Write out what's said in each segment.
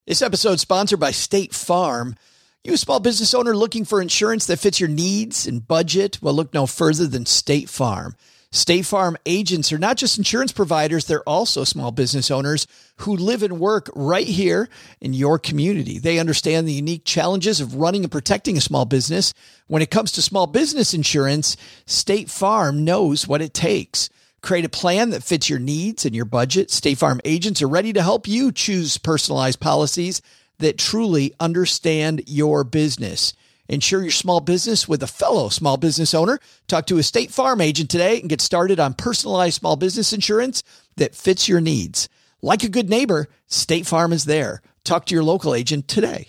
This episode is sponsored by State Farm. You a small business owner looking for insurance that fits your needs and budget? Well, look no further than State Farm. State Farm agents are not just insurance providers, they're also small business owners who live and work right here in your community. They understand the unique challenges of running and protecting a small business. When it comes to small business insurance, State Farm knows what it takes. Create a plan that fits your needs and your budget. State Farm agents are ready to help you choose personalized policies that truly understand your business. Insure your small business with a fellow small business owner. Talk to a State Farm agent today and get started on personalized small business insurance that fits your needs. Like a good neighbor, State Farm is there. Talk to your local agent today.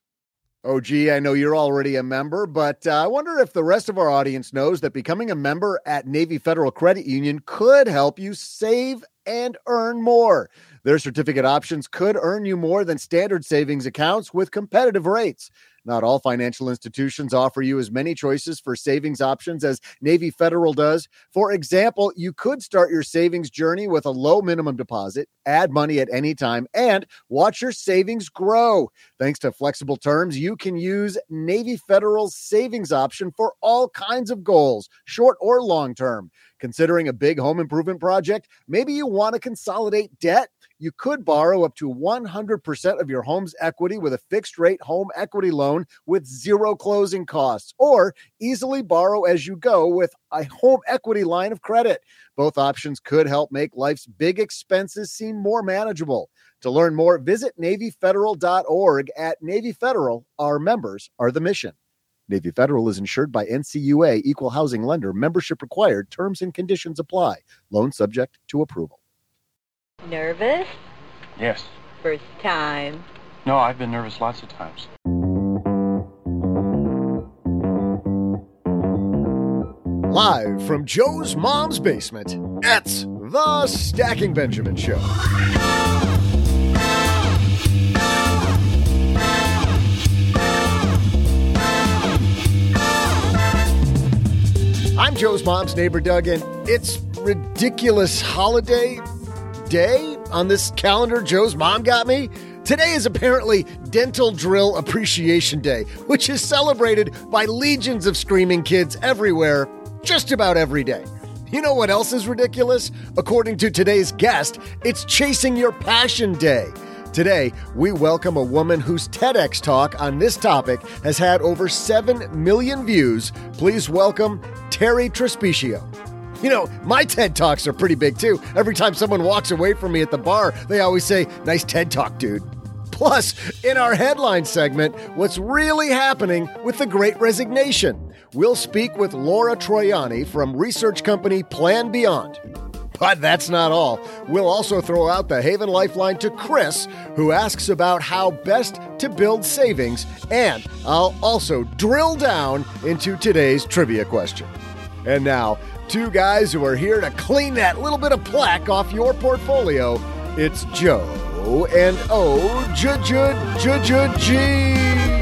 Oh, gee, I know you're already a member, but I wonder if the rest of our audience knows that becoming a member at Navy Federal Credit Union could help you save and earn more. Their certificate options could earn you more than standard savings accounts with competitive rates. Not all financial institutions offer you as many choices for savings options as Navy Federal does. For example, you could start your savings journey with a low minimum deposit, add money at any time, and watch your savings grow. Thanks to flexible terms, you can use Navy Federal's savings option for all kinds of goals, short or long term. Considering a big home improvement project, maybe you want to consolidate debt. You could borrow up to 100% of your home's equity with a fixed-rate home equity loan with zero closing costs, or easily borrow as you go with a home equity line of credit. Both options could help make life's big expenses seem more manageable. To learn more, visit NavyFederal.org. At Navy Federal, our members are the mission. Navy Federal is insured by NCUA, Equal Housing Lender. Membership required. Terms and conditions apply. Loan subject to approval. Nervous? Yes. First time? No, I've been nervous lots of times. Live from Joe's mom's basement, it's the Stacking Benjamin Show. I'm Joe's mom's neighbor, Doug, and it's ridiculous holiday day on this calendar Joe's mom got me. Today is apparently Dental Drill Appreciation Day, which is celebrated by legions of screaming kids everywhere, just about every day. You know what else is ridiculous? According to today's guest, it's Chasing Your Passion Day. Today, we welcome a woman whose TEDx talk on this topic has had over 7 million views. Please welcome Terry Trespicio. You know, my TED Talks are pretty big, too. Every time someone walks away from me at the bar, they always say, "Nice TED Talk, dude." Plus, in our headline segment, what's really happening with the Great Resignation? We'll speak with Laura Troiani from research company Plan Beyond. But that's not all. We'll also throw out the Haven Lifeline to Chris, who asks about how best to build savings, and I'll also drill down into today's trivia question. And now, two guys who are here to clean that little bit of plaque off your portfolio. It's Joe and O-J-J-J-J-G.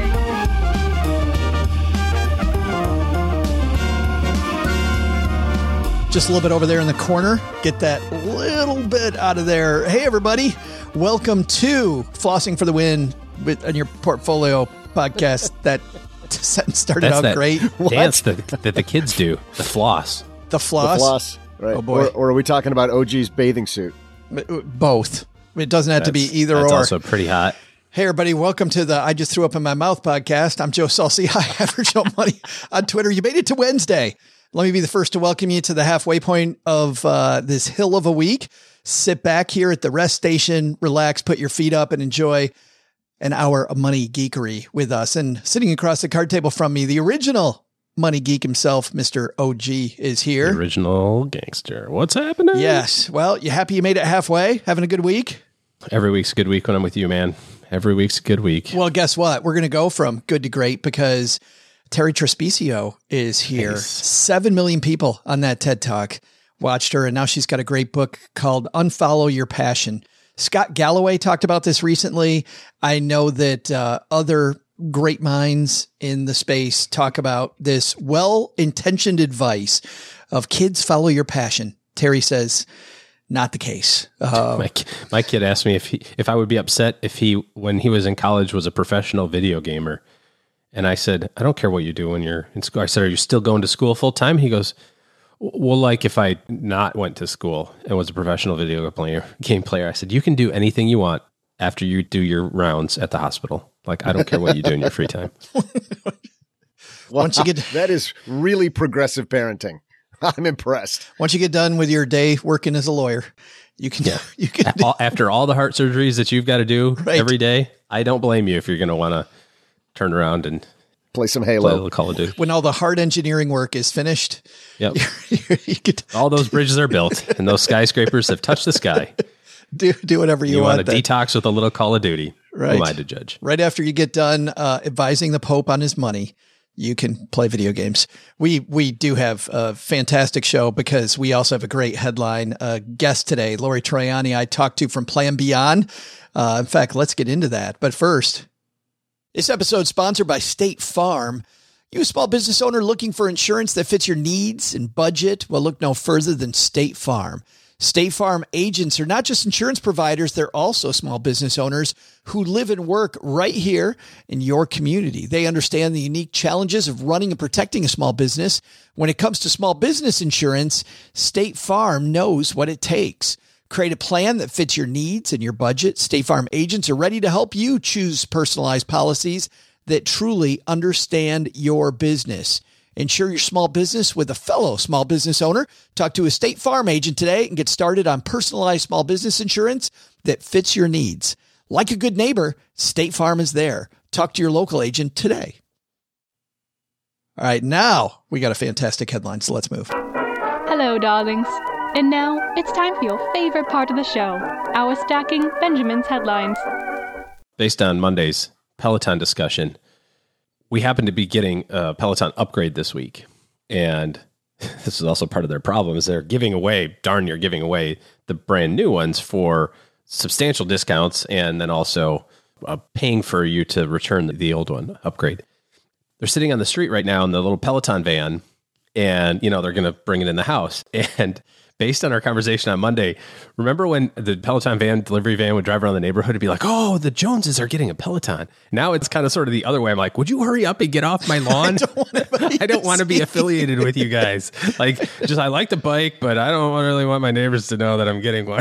Just a little bit over there in the corner. Get that little bit out of there. Hey, everybody. Welcome to Flossing for the Win on your portfolio podcast. That sentence started out great. Dance that the kids do. The floss. The floss? The floss, right. Oh, boy. Or are we talking about OG's bathing suit? Both. It doesn't have to be either that's or. That's also pretty hot. Hey, everybody. Welcome to the I Just Threw Up in My Mouth podcast. I'm Joe Saul-Sehy. Average Joe Money on Twitter. You made it to Wednesday. Let me be the first to welcome you to the halfway point of this hill of a week. Sit back here at the rest station, relax, put your feet up, and enjoy an hour of money geekery with us. And sitting across the card table from me, the original money geek himself, Mr. OG, is here. The original gangster. What's happening? Yes. Well, you happy you made it halfway? Having a good week? Every week's a good week when I'm with you, man. Every week's a good week. Well, guess what? We're going to go from good to great because Terry Trespicio is here. Nice. 7 million people on that TED Talk watched her, and now she's got a great book called Unfollow Your Passion. Scott Galloway talked about this recently. I know that other great minds in the space talk about this well-intentioned advice of kids follow your passion. Terry says, not the case. My kid asked me if I would be upset if he, when he was in college, was a professional video gamer. And I said, I don't care what you do when you're in school. I said, are you still going to school full time? He goes, well, like if I not went to school and was a professional game player, I said, you can do anything you want after you do your rounds at the hospital. Like, I don't care what you do in your free time. Once you get that is really progressive parenting. I'm impressed. Once you get done with your day working as a lawyer, you can after all the heart surgeries that you've got to do every day. I don't blame you if you're going to want to turn around and play some Halo, play a little Call of Duty. When all the hard engineering work is finished, yep, all those bridges are built and those skyscrapers have touched the sky. Do whatever you want. You want to detox with a little Call of Duty. Right. Who am I to judge? Right after you get done advising the Pope on his money, you can play video games. We do have a fantastic show because we also have a great headline guest today, Lori Troiani, I talked to from Plan Beyond. In fact, let's get into that. But first, this episode is sponsored by State Farm. You a small business owner looking for insurance that fits your needs and budget? Well, look no further than State Farm. State Farm agents are not just insurance providers, they're also small business owners who live and work right here in your community. They understand the unique challenges of running and protecting a small business. When it comes to small business insurance, State Farm knows what it takes. Create a plan that fits your needs and your budget. State Farm agents are ready to help you choose personalized policies that truly understand your business. Insure your small business with a fellow small business owner. Talk to a State Farm agent today and get started on personalized small business insurance that fits your needs. Like a good neighbor, State Farm is there. Talk to your local agent today. All right, now we got a fantastic headline, so let's move. Hello, darlings. And now it's time for your favorite part of the show, our Stacking Benjamin's headlines. Based on Monday's Peloton discussion, we happen to be getting a Peloton upgrade this week. And this is also part of their problem is they're giving away the brand new ones for substantial discounts and then also paying for you to return the old one upgrade. They're sitting on the street right now in the little Peloton van and, they're going to bring it in the house. And based on our conversation on Monday, remember when the Peloton delivery van would drive around the neighborhood and be like, oh, the Joneses are getting a Peloton. Now it's kind of sort of the other way. I'm like, would you hurry up and get off my lawn? I don't want to be affiliated with you guys. I like the bike, but I don't really want my neighbors to know that I'm getting one.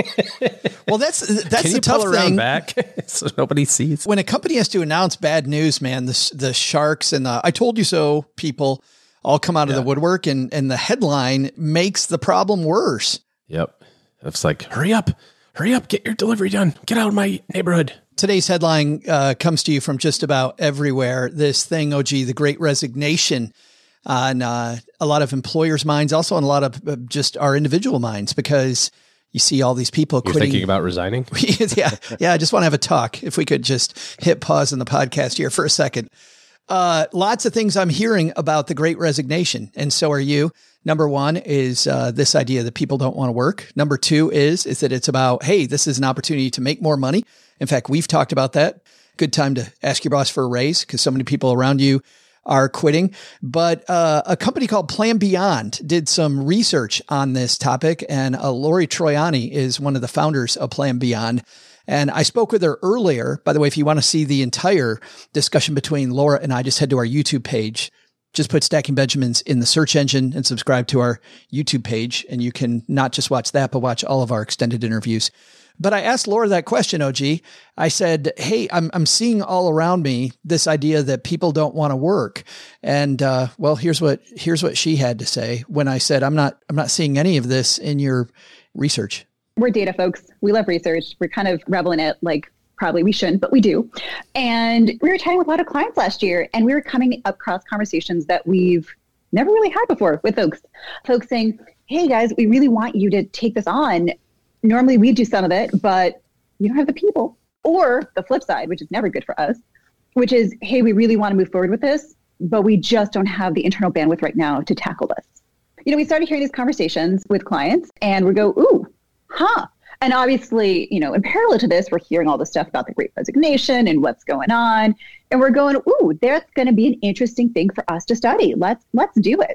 Well, that's Can the tough pull thing. Around back so nobody sees. When a company has to announce bad news, man, the sharks and the I told you so people all come out of the woodwork and the headline makes the problem worse. Yep. It's like, hurry up, get your delivery done. Get out of my neighborhood. Today's headline comes to you from just about everywhere. This thing, the Great Resignation on a lot of employers' minds, also on a lot of just our individual minds, because you see all these people quitting. You're thinking about resigning? Yeah. I just want to have a talk. If we could just hit pause in the podcast here for a second. Lots of things I'm hearing about the Great Resignation, and so are you. Number one is this idea that people don't want to work. Number two is that it's about, hey, this is an opportunity to make more money. In fact, we've talked about that. Good time to ask your boss for a raise because so many people around you are quitting. But a company called Plan Beyond did some research on this topic, and Lori Troiani is one of the founders of Plan Beyond. And I spoke with her earlier. By the way, if you want to see the entire discussion between Laura and I, just head to our YouTube page. Just put Stacking Benjamins in the search engine and subscribe to our YouTube page. And you can not just watch that, but watch all of our extended interviews. But I asked Laura that question, OG. I said, hey, I'm seeing all around me this idea that people don't want to work. And here's what she had to say when I said, I'm not seeing any of this in your research. We're data folks. We love research. We're kind of reveling it like probably we shouldn't, but we do. And we were chatting with a lot of clients last year, and we were coming across conversations that we've never really had before with folks saying, hey guys, we really want you to take this on. Normally we do some of it, but you don't have the people. Or the flip side, which is never good for us, which is, hey, we really want to move forward with this, but we just don't have the internal bandwidth right now to tackle this. We started hearing these conversations with clients and we go, ooh, huh. And obviously, in parallel to this, we're hearing all the stuff about the Great Resignation and what's going on. And we're going, ooh, that's going to be an interesting thing for us to study. Let's do it.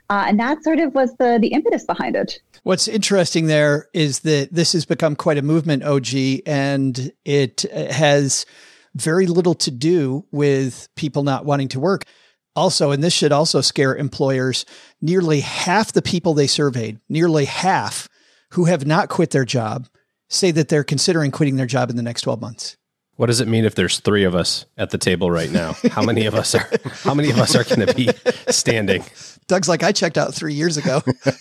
And that sort of was the impetus behind it. What's interesting there is that this has become quite a movement, OG, and it has very little to do with people not wanting to work. Also, and this should also scare employers, nearly half the people they surveyed, nearly half who have not quit their job, say that they're considering quitting their job in the next 12 months. What does it mean if there's 3 of us at the table right now? How many of us are going to be standing? Doug's like, I checked out 3 years ago.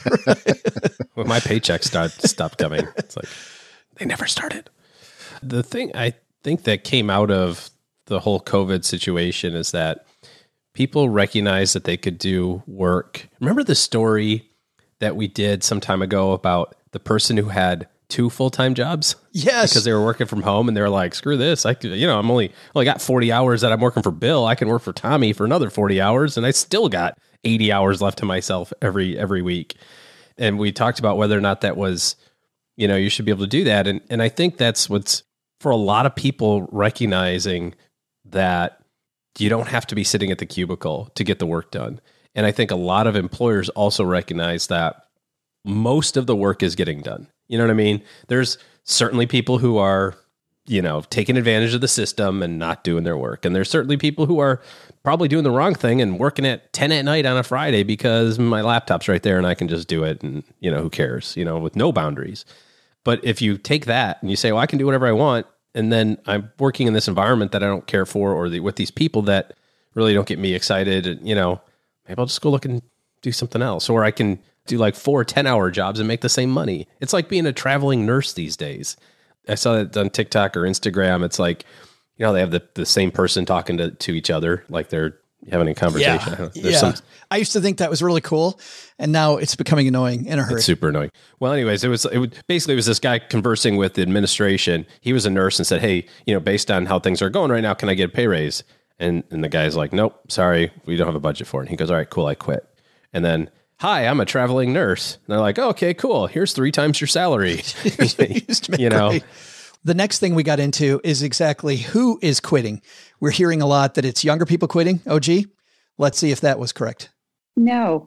When my paycheck stopped coming, it's like they never started. The thing I think that came out of the whole COVID situation is that people recognized that they could do work. Remember the story that we did some time ago about the person who had 2 full-time jobs? Yes. Because they were working from home and they were like, screw this. I'm only got 40 hours that I'm working for Bill. I can work for Tommy for another 40 hours. And I still got 80 hours left to myself every week. And we talked about whether or not that was, you should be able to do that. And I think that's what's for a lot of people recognizing that you don't have to be sitting at the cubicle to get the work done. And I think a lot of employers also recognize that most of the work is getting done. You know what I mean? There's certainly people who are, taking advantage of the system and not doing their work. And there's certainly people who are probably doing the wrong thing and working at 10 at night on a Friday because my laptop's right there and I can just do it. And, who cares, with no boundaries. But if you take that and you say, well, I can do whatever I want, and then I'm working in this environment that I don't care for, or with these people that really don't get me excited, and, maybe I'll just go look and do something else. Or I can do like 4 10-hour jobs and make the same money. It's like being a traveling nurse these days. I saw that on TikTok or Instagram. It's like, they have the same person talking to each other, like they're having a conversation. Yeah. I used to think that was really cool, and now it's becoming annoying in a hurry. It's super annoying. Well, anyways, it was this guy conversing with the administration. He was a nurse and said, hey, based on how things are going right now, can I get a pay raise? And the guy's like, nope, sorry, we don't have a budget for it. And he goes, all right, cool, I quit. And then, hi, I'm a traveling nurse. And they're like, oh, okay, cool. Here's 3 times your salary. The next thing we got into is exactly who is quitting. We're hearing a lot that it's younger people quitting. OG, let's see if that was correct. No.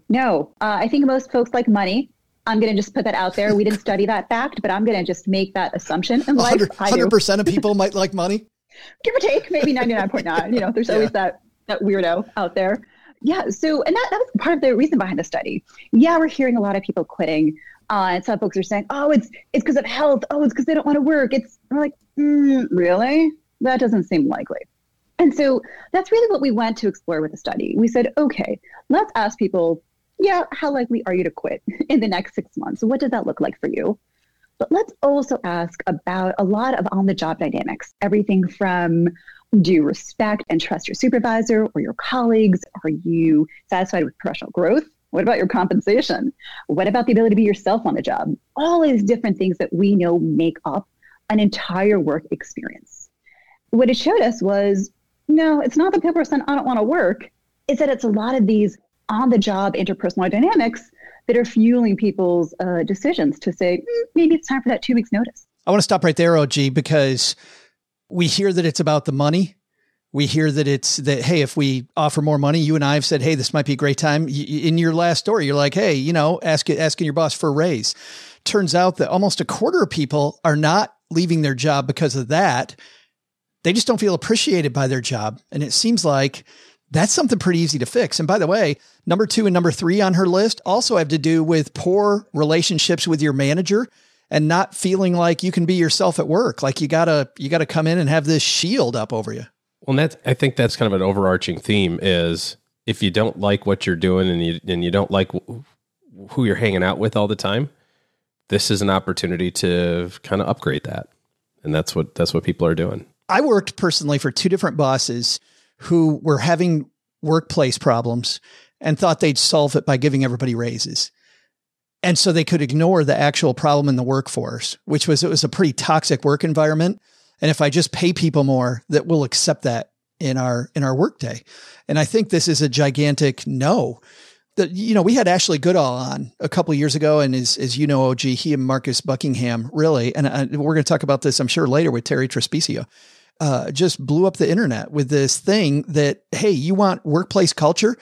I think most folks like money. I'm going to just put that out there. We didn't study that fact, but I'm going to just make that assumption in life. 100% of people might like money. Give or take, maybe 99.9. There's always that weirdo out there. Yeah. So, and that was part of the reason behind the study. Yeah, we're hearing a lot of people quitting. And some folks are saying, oh, it's because of health. Oh, it's because they don't want to work. We're like, really? That doesn't seem likely. And so that's really what we went to explore with the study. We said, okay, let's ask people, how likely are you to quit in the next 6 months? What does that look like for you? But let's also ask about a lot of on-the-job dynamics, everything from, do you respect and trust your supervisor or your colleagues? Are you satisfied with professional growth? What about your compensation? What about the ability to be yourself on the job? All these different things that we know make up an entire work experience. What it showed us was, no, it's not that people are saying, I don't want to work. It's that it's a lot of these on-the-job interpersonal dynamics that are fueling people's decisions to say, maybe it's time for that 2 weeks notice. I want to stop right there, OG, because we hear that it's about the money. We hear that hey, if we offer more money, you and I have said, hey, this might be a great time. In your last story, you're like, hey, asking your boss for a raise. Turns out that almost a quarter of people are not leaving their job because of that. They just don't feel appreciated by their job. And it seems like that's something pretty easy to fix. And by the way, number 2 and number 3 on her list also have to do with poor relationships with your manager and not feeling like you can be yourself at work. Like you gotta come in and have this shield up over you. Well, I think that's kind of an overarching theme is if you don't like what you're doing and you don't like who you're hanging out with all the time, this is an opportunity to kind of upgrade that. And that's what people are doing. I worked personally for 2 different bosses who were having workplace problems and thought they'd solve it by giving everybody raises. And so they could ignore the actual problem in the workforce, which was, it was a pretty toxic work environment. And if I just pay people more, that we'll accept that in our workday. And I think this is a gigantic no. We had Ashley Goodall on a couple of years ago, and as you know, OG, he and Marcus Buckingham really, and we're going to talk about this, I'm sure, later with Terry Trespicio, just blew up the internet with this thing that, hey, you want workplace culture?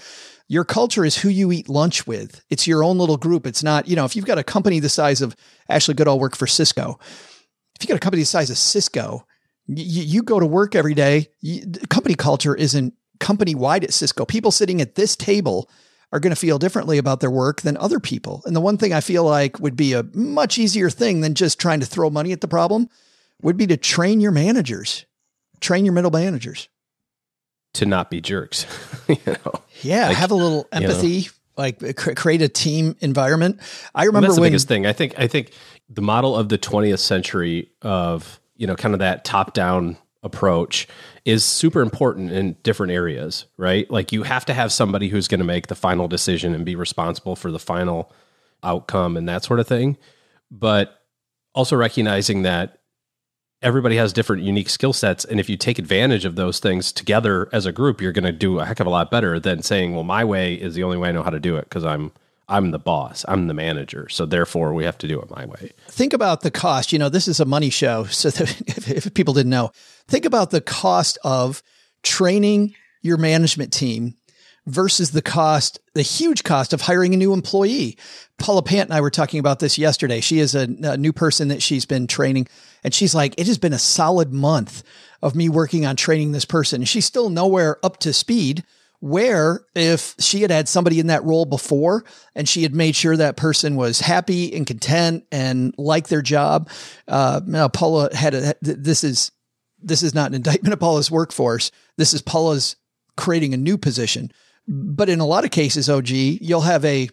Your culture is who you eat lunch with. It's your own little group. It's not, if you've got a company the size of Ashley Goodall work for Cisco, if you got a company the size of Cisco, you go to work every day. Company culture isn't company wide at Cisco. People sitting at this table are going to feel differently about their work than other people. And the one thing I feel like would be a much easier thing than just trying to throw money at the problem would be to train your managers, train your middle managers. To not be jerks. Yeah. Have a little empathy, create a team environment. I remember that's the biggest thing. I think the model of the 20th century of, kind of that top-down approach is super important in different areas, right? Like you have to have somebody who's going to make the final decision and be responsible for the final outcome and that sort of thing. But also recognizing that everybody has different unique skill sets. And if you take advantage of those things together as a group, you're going to do a heck of a lot better than saying, well, my way is the only way I know how to do it because I'm the boss, I'm the manager. So therefore we have to do it my way. Think about the cost. This is a money show. So that if people didn't know, think about the cost of training your management team versus the huge cost of hiring a new employee. Paula Pant and I were talking about this yesterday. She is a new person that she's been training. And she's like, it has been a solid month of me working on training this person. And she's still nowhere up to speed where if she had had somebody in that role before and she had made sure that person was happy and content and liked their job. Now Paula this is not an indictment of Paula's workforce. This is Paula's creating a new position. But in a lot of cases, OG, you'll have a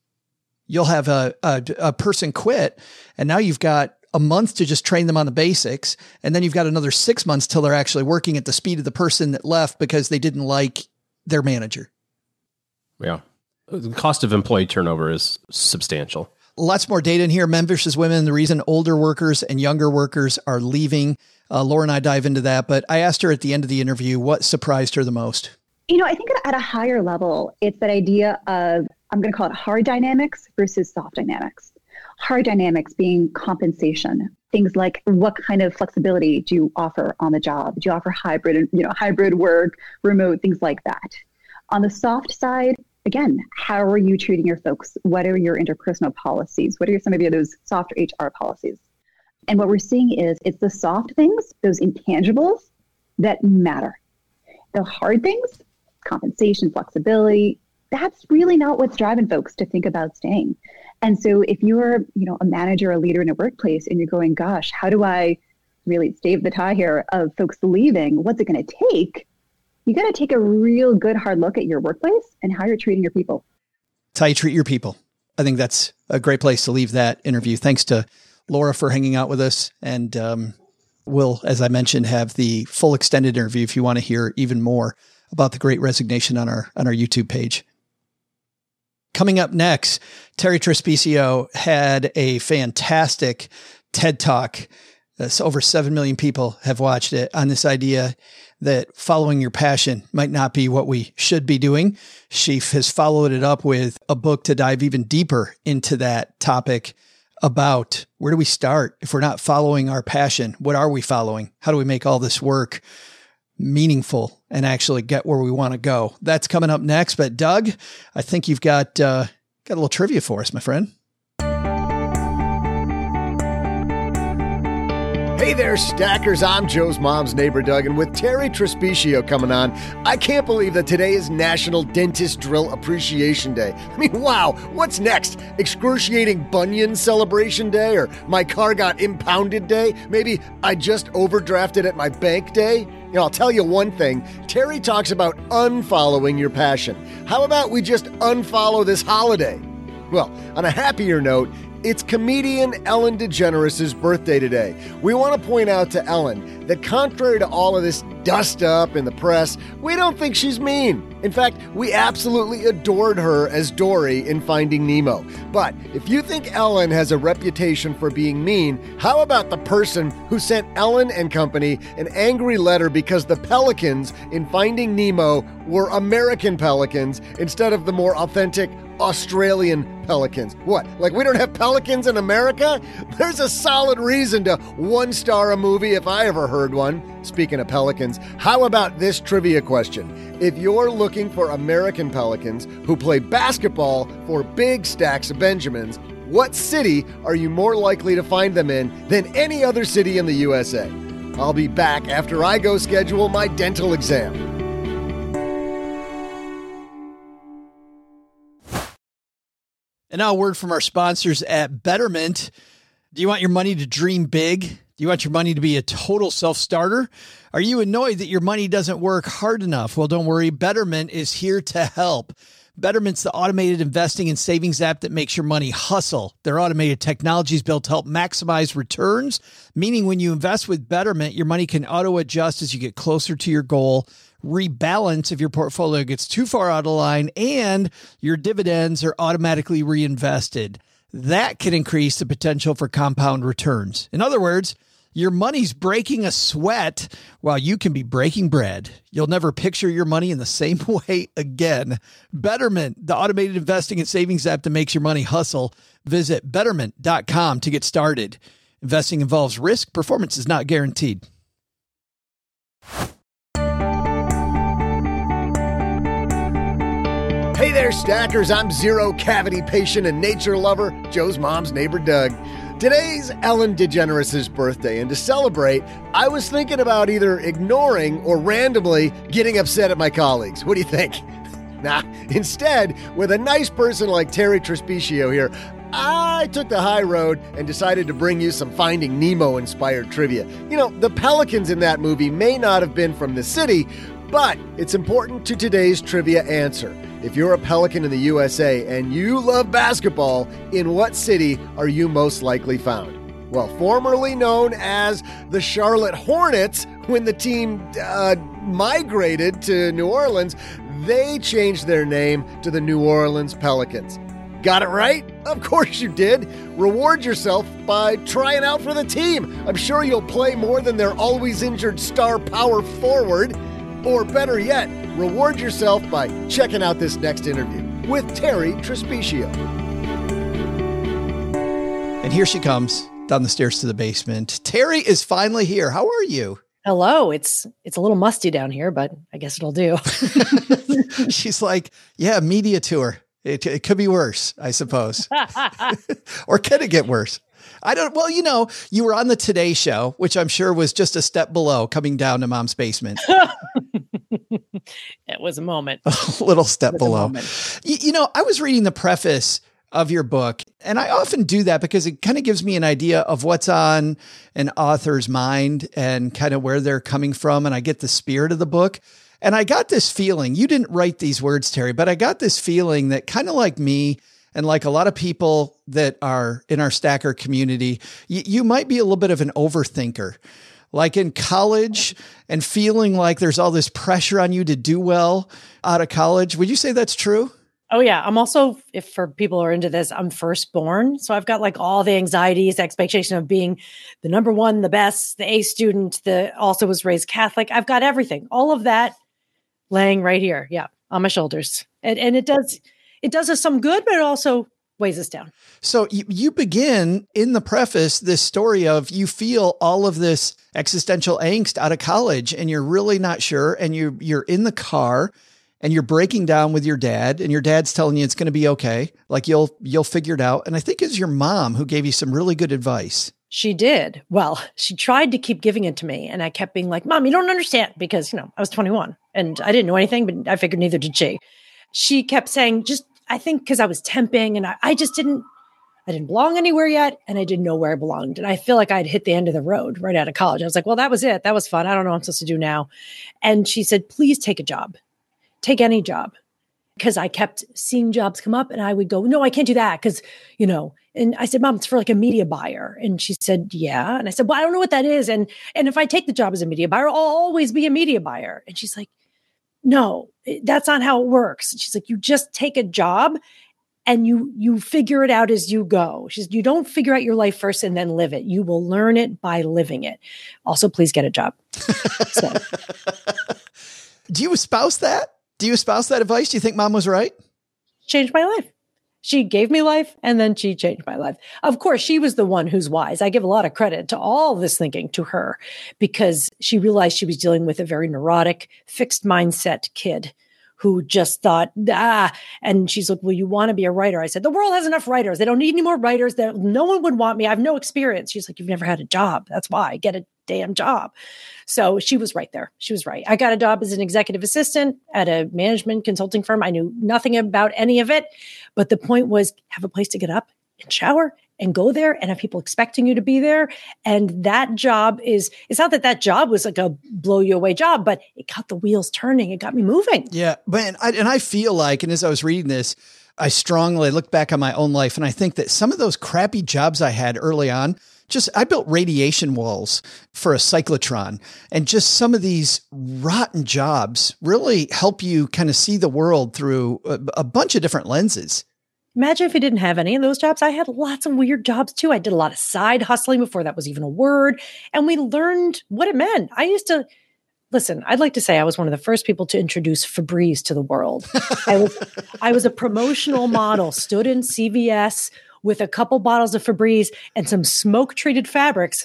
person quit and now you've got a month to just train them on the basics. And then you've got another 6 months till they're actually working at the speed of the person that left because they didn't like their manager. Yeah. The cost of employee turnover is substantial. Lots more data in here. Men versus women. The reason older workers and younger workers are leaving. Laura and I dive into that, but I asked her at the end of the interview, what surprised her the most? I think at a higher level, it's that idea of, I'm going to call it hard dynamics versus soft dynamics. Hard dynamics being compensation. Things like what kind of flexibility do you offer on the job? Do you offer hybrid work, remote, things like that? On the soft side, again, how are you treating your folks? What are your interpersonal policies? What are some of those softer HR policies? And what we're seeing is it's the soft things, those intangibles that matter. The hard things, compensation, flexibility, that's really not what's driving folks to think about staying. And so if you're, a manager, a leader in a workplace and you're going, gosh, how do I really stave the tie here of folks leaving? What's it going to take? You got to take a real good hard look at your workplace and how you're treating your people. It's how you treat your people. I think that's a great place to leave that interview. Thanks to Laura for hanging out with us. And we'll, as I mentioned, have the full extended interview if you want to hear even more about the Great Resignation on our YouTube page. Coming up next, Terry Trespicio had a fantastic TED Talk. Over 7 million people have watched it on this idea that following your passion might not be what we should be doing. She has followed it up with a book to dive even deeper into that topic about where do we start if we're not following our passion? What are we following? How do we make all this work meaningful and actually get where we want to go? That's coming up next. But Doug, I think you've got a little trivia for us, my friend. Hey there, Stackers. I'm Joe's mom's neighbor, Doug, and with Terry Trespicio coming on, I can't believe that today is National Dentist Drill Appreciation Day. I mean, wow, what's next? Excruciating bunion celebration day, or my car got impounded day? Maybe I just overdrafted at my bank day? I'll tell you one thing. Terry talks about unfollowing your passion. How about we just unfollow this holiday? Well, on a happier note, it's comedian Ellen DeGeneres' birthday today. We want to point out to Ellen that contrary to all of this dust-up in the press, we don't think she's mean. In fact, we absolutely adored her as Dory in Finding Nemo. But if you think Ellen has a reputation for being mean, how about the person who sent Ellen and company an angry letter because the pelicans in Finding Nemo were American pelicans instead of the more authentic Australian pelicans? What, like we don't have pelicans in America? There's a solid reason to one-star a movie if I ever heard one. Speaking of pelicans, how about this trivia question? If you're looking for American Pelicans who play basketball for big stacks of Benjamins, what city are you more likely to find them in than any other city in the USA? I'll be back after I go schedule my dental exam. And now a word from our sponsors at Betterment. Do you want your money to dream big? Do you want your money to be a total self-starter? Are you annoyed that your money doesn't work hard enough? Well, don't worry. Betterment is here to help. Betterment's the automated investing and savings app that makes your money hustle. Their automated technology is built to help maximize returns, meaning when you invest with Betterment, your money can auto-adjust as you get closer to your goal, rebalance if your portfolio gets too far out of line, and your dividends are automatically reinvested. That can increase the potential for compound returns. In other words, your money's breaking a sweat while you can be breaking bread. You'll never picture your money in the same way again. Betterment, the automated investing and savings app that makes your money hustle. Visit betterment.com to get started. Investing involves risk. Performance is not guaranteed. Hey there, stackers. I'm zero cavity patient and nature lover, Joe's mom's neighbor, Doug. Today's Ellen DeGeneres' birthday, and to celebrate, I was thinking about either ignoring or randomly getting upset at my colleagues. What do you think? Nah, instead, with a nice person like Terry Trespicio here, I took the high road and decided to bring you some Finding Nemo-inspired trivia. You know, the pelicans in that movie may not have been from the city, but it's important to today's trivia answer. If you're a Pelican in the USA and you love basketball, in what city are you most likely found? Well, formerly known as the Charlotte Hornets, when the team migrated to New Orleans, they changed their name to the New Orleans Pelicans. Got it right? Of course you did. Reward yourself by trying out for the team. I'm sure you'll play more than their always injured star power forward. Or better yet, reward yourself by checking out this next interview with Terry Trespicio. And here she comes down the stairs to the basement. Terry is finally here. How are you? Hello. It's a little musty down here, but I guess it'll do. She's like, yeah, media tour. It could be worse, I suppose. Or can it get worse? I don't, well, you know, you were on the Today Show, which I'm sure was just a step below coming down to Mom's basement. It was a moment. A little step below. You know, I was reading the preface of your book, and I often do that because it kind of gives me an idea of what's on an author's mind and kind of where they're coming from. And I get the spirit of the book. And I got this feeling, you didn't write these words, Terry, but I got this feeling that kind of like me, and like a lot of people that are in our stacker community, you might be a little bit of an overthinker, like in college and feeling like there's all this pressure on you to do well out of college. Would you say that's true? Oh yeah. I'm also, if for people who are into this, I'm firstborn. So I've got like all the anxieties, expectation of being the number one, the best, the A student, also was raised Catholic. I've got everything, all of that laying right here. Yeah. On my shoulders. And it does us some good, but it also weighs us down. So you begin in the preface this story of you feel all of this existential angst out of college and you're really not sure. And you're in the car and you're breaking down with your dad and your dad's telling you it's going to be okay. Like you'll figure it out. And I think it's your mom who gave you some really good advice. She did. Well, she tried to keep giving it to me. And I kept being like, Mom, you don't understand, because, I was 21 and I didn't know anything, but I figured neither did she. She kept saying, I think because I was temping and I didn't belong anywhere yet. And I didn't know where I belonged. And I feel like I'd hit the end of the road right out of college. I was like, well, that was it. That was fun. I don't know what I'm supposed to do now. And she said, please take a job. Take any job. Because I kept seeing jobs come up and I would go, no, I can't do that. Because, and I said, Mom, it's for like a media buyer. And she said, yeah. And I said, well, I don't know what that is. And if I take the job as a media buyer, I'll always be a media buyer. And she's like, no, that's not how it works. She's like, you just take a job and you figure it out as you go. She said, you don't figure out your life first and then live it. You will learn it by living it. Also, please get a job. So. Do you espouse that? Do you espouse that advice? Do you think Mom was right? Changed my life. She gave me life and then she changed my life. Of course, she was the one who's wise. I give a lot of credit to all this thinking to her because she realized she was dealing with a very neurotic, fixed mindset kid who just thought, and she's like, well, you want to be a writer? I said, the world has enough writers. They don't need any more writers. No one would want me. I have no experience. She's like, you've never had a job. That's why. Get a damn job. So she was right there. She was right. I got a job as an executive assistant at a management consulting firm. I knew nothing about any of it. But the point was have a place to get up and shower and go there and have people expecting you to be there. And that job it's not that job was like a blow you away job, but it got the wheels turning. It got me moving. Yeah. But I feel like, and as I was reading this, I strongly look back on my own life. And I think that some of those crappy jobs I had early on, I built radiation walls for a cyclotron, and just some of these rotten jobs really help you kind of see the world through a bunch of different lenses. Imagine if you didn't have any of those jobs. I had lots of weird jobs too. I did a lot of side hustling before that was even a word. And we learned what it meant. Listen, I'd like to say I was one of the first people to introduce Febreze to the world. I was a promotional model, stood in CVS with a couple bottles of Febreze and some smoke-treated fabrics.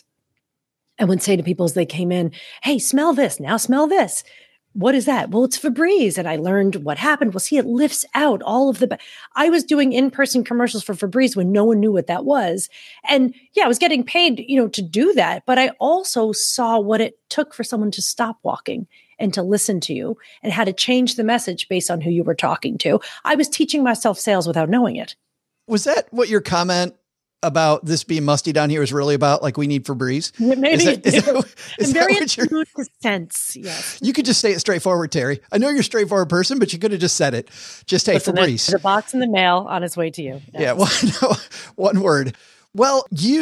I would say to people as they came in, hey, smell this. Now smell this. What is that? Well, it's Febreze. And I learned what happened. Well, see, it lifts out all of I was doing in-person commercials for Febreze when no one knew what that was. And yeah, I was getting paid, to do that. But I also saw what it took for someone to stop walking and to listen to you and how to change the message based on who you were talking to. I was teaching myself sales without knowing it. Was that what your comment about this being musty down here is really about? Like, we need Febreze? Maybe is very that true to sense. Yes. You could just say it straightforward, Terry. I know you're a straightforward person, but you could have just said it. Just, hey, Febreze. There's a box in the mail on its way to you. Yes. Yeah. Well, no, one word. Well,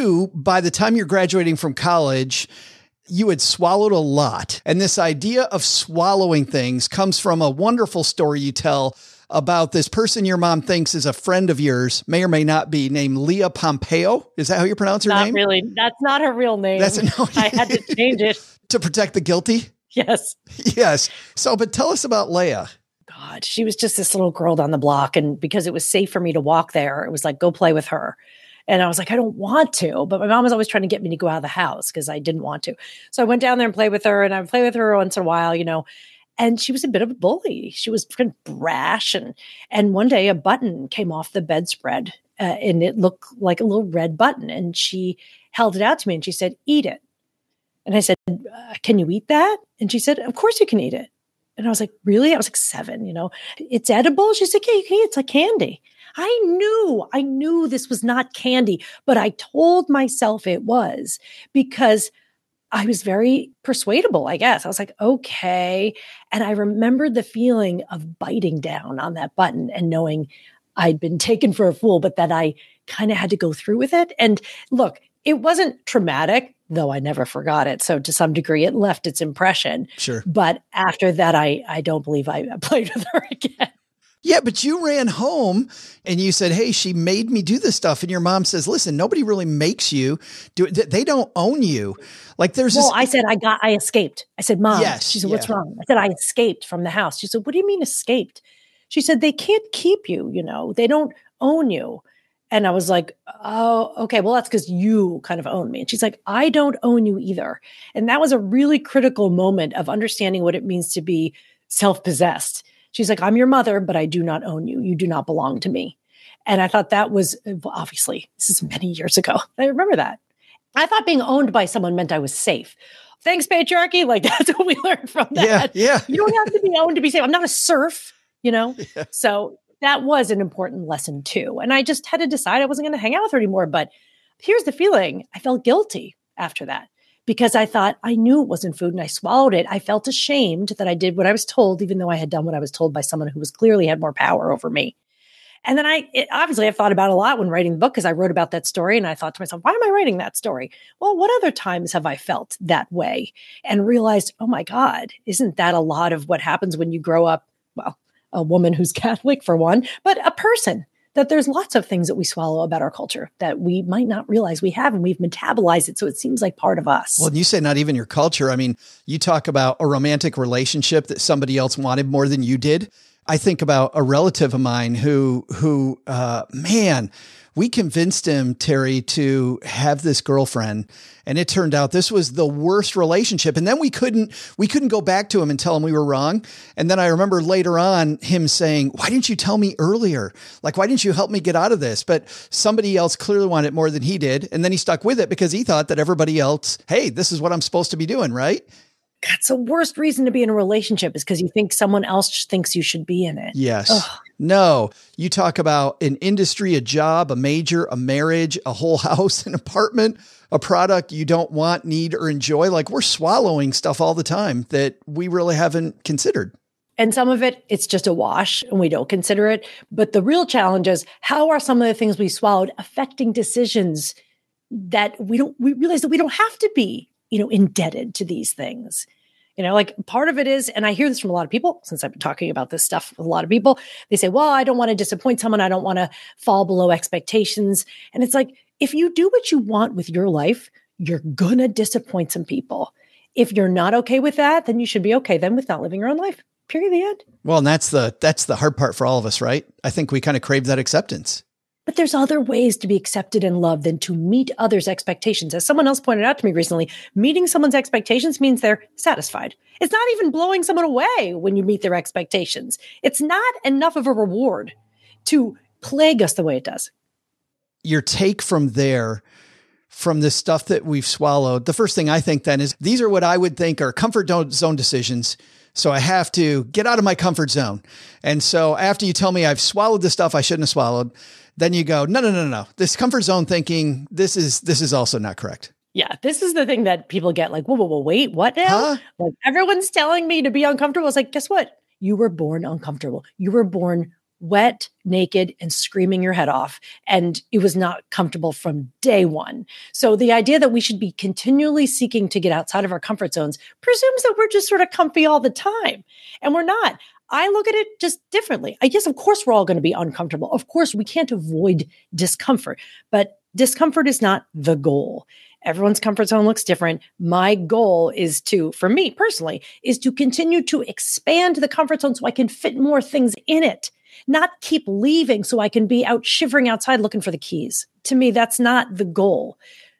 by the time you're graduating from college, you had swallowed a lot. And this idea of swallowing things comes from a wonderful story you tell about this person your mom thinks is a friend of yours, may or may not be, named Leah Pompeo. Is that how you pronounce her name? Not really. That's not her real name. I had to change it. To protect the guilty? Yes. Yes. So, but tell us about Leah. God, she was just this little girl down the block. And because it was safe for me to walk there, it was like, go play with her. And I was like, I don't want to. But my mom was always trying to get me to go out of the house because I didn't want to. So I went down there and played with her, and I would play with her once in a while, And she was a bit of a bully. She was kind of brash. And one day a button came off the bedspread and it looked like a little red button. And she held it out to me and she said, eat it. And I said, can you eat that? And she said, of course you can eat it. And I was like, really? I was like 7, it's edible. She said, yeah, you can eat it. It's like candy. I knew this was not candy, but I told myself it was because I was very persuadable, I guess. I was like, okay. And I remembered the feeling of biting down on that button and knowing I'd been taken for a fool, but that I kind of had to go through with it. And look, it wasn't traumatic, though I never forgot it. So to some degree, it left its impression. Sure. But after that, I don't believe I played with her again. Yeah, but you ran home and you said, hey, she made me do this stuff. And your mom says, listen, nobody really makes you do it. They don't own you. Like I said, I escaped. I said, Mom, yes, she said, what's wrong? I said, I escaped from the house. She said, what do you mean escaped? She said, they can't keep you, they don't own you. And I was like, oh, okay, well, that's because you kind of own me. And she's like, I don't own you either. And that was a really critical moment of understanding what it means to be self-possessed. She's like, I'm your mother, but I do not own you. You do not belong to me. And I thought that was, obviously, this is many years ago. I remember that. I thought being owned by someone meant I was safe. Thanks, patriarchy. Like, that's what we learned from that. Yeah. You don't have to be owned to be safe. I'm not a serf, Yeah. So that was an important lesson too. And I just had to decide I wasn't going to hang out with her anymore. But here's the feeling. I felt guilty after that. Because I thought I knew it wasn't food and I swallowed it. I felt ashamed that I did what I was told, even though I had done what I was told by someone who was clearly had more power over me. And then obviously I've thought about it a lot when writing the book because I wrote about that story and I thought to myself, why am I writing that story? Well, what other times have I felt that way and realized, oh my God, isn't that a lot of what happens when you grow up? Well, a woman who's Catholic for one, but a person. That there's lots of things that we swallow about our culture that we might not realize we have, and we've metabolized it. So it seems like part of us. Well, you say not even your culture. I mean, you talk about a romantic relationship that somebody else wanted more than you did. I think about a relative of mine who, man, we convinced him, Terry, to have this girlfriend, and it turned out this was the worst relationship. And then we couldn't go back to him and tell him we were wrong. And then I remember later on him saying, "Why didn't you tell me earlier? Like, why didn't you help me get out of this?" But somebody else clearly wanted it more than he did. And then he stuck with it because he thought that everybody else, hey, this is what I'm supposed to be doing, right? That's the worst reason to be in a relationship, is because you think someone else thinks you should be in it. Yes. Ugh. No, you talk about an industry, a job, a major, a marriage, a whole house, an apartment, a product you don't want, need, or enjoy. Like, we're swallowing stuff all the time that we really haven't considered. And some of it, it's just a wash and we don't consider it. But the real challenge is, how are some of the things we swallowed affecting decisions that we realize that we don't have to be, indebted to these things. Like, part of it is, and I hear this from a lot of people since I've been talking about this stuff with a lot of people, they say, well, I don't want to disappoint someone. I don't want to fall below expectations. And it's like, if you do what you want with your life, you're going to disappoint some people. If you're not okay with that, then you should be okay then with not living your own life. Period. The end. Well, and that's the hard part for all of us, right? I think we kind of crave that acceptance. But there's other ways to be accepted and loved than to meet others' expectations. As someone else pointed out to me recently, meeting someone's expectations means they're satisfied. It's not even blowing someone away when you meet their expectations. It's not enough of a reward to plague us the way it does. Your take from there, from the stuff that we've swallowed, the first thing I think then is these are what I would think are comfort zone decisions. So I have to get out of my comfort zone. And so after you tell me I've swallowed the stuff I shouldn't have swallowed, then you go, no. This comfort zone thinking, this is also not correct. Yeah, this is the thing that people get like, whoa, wait, what now? Huh? Like, everyone's telling me to be uncomfortable. It's like, guess what? You were born uncomfortable. You were born wet, naked, and screaming your head off. And it was not comfortable from day one. So the idea that we should be continually seeking to get outside of our comfort zones presumes that we're just sort of comfy all the time. And we're not. I look at it just differently. I guess, of course, we're all going to be uncomfortable. Of course, we can't avoid discomfort, but discomfort is not the goal. Everyone's comfort zone looks different. My goal is for me personally, is to continue to expand the comfort zone so I can fit more things in it, not keep leaving so I can be out shivering outside looking for the keys. To me, that's not the goal.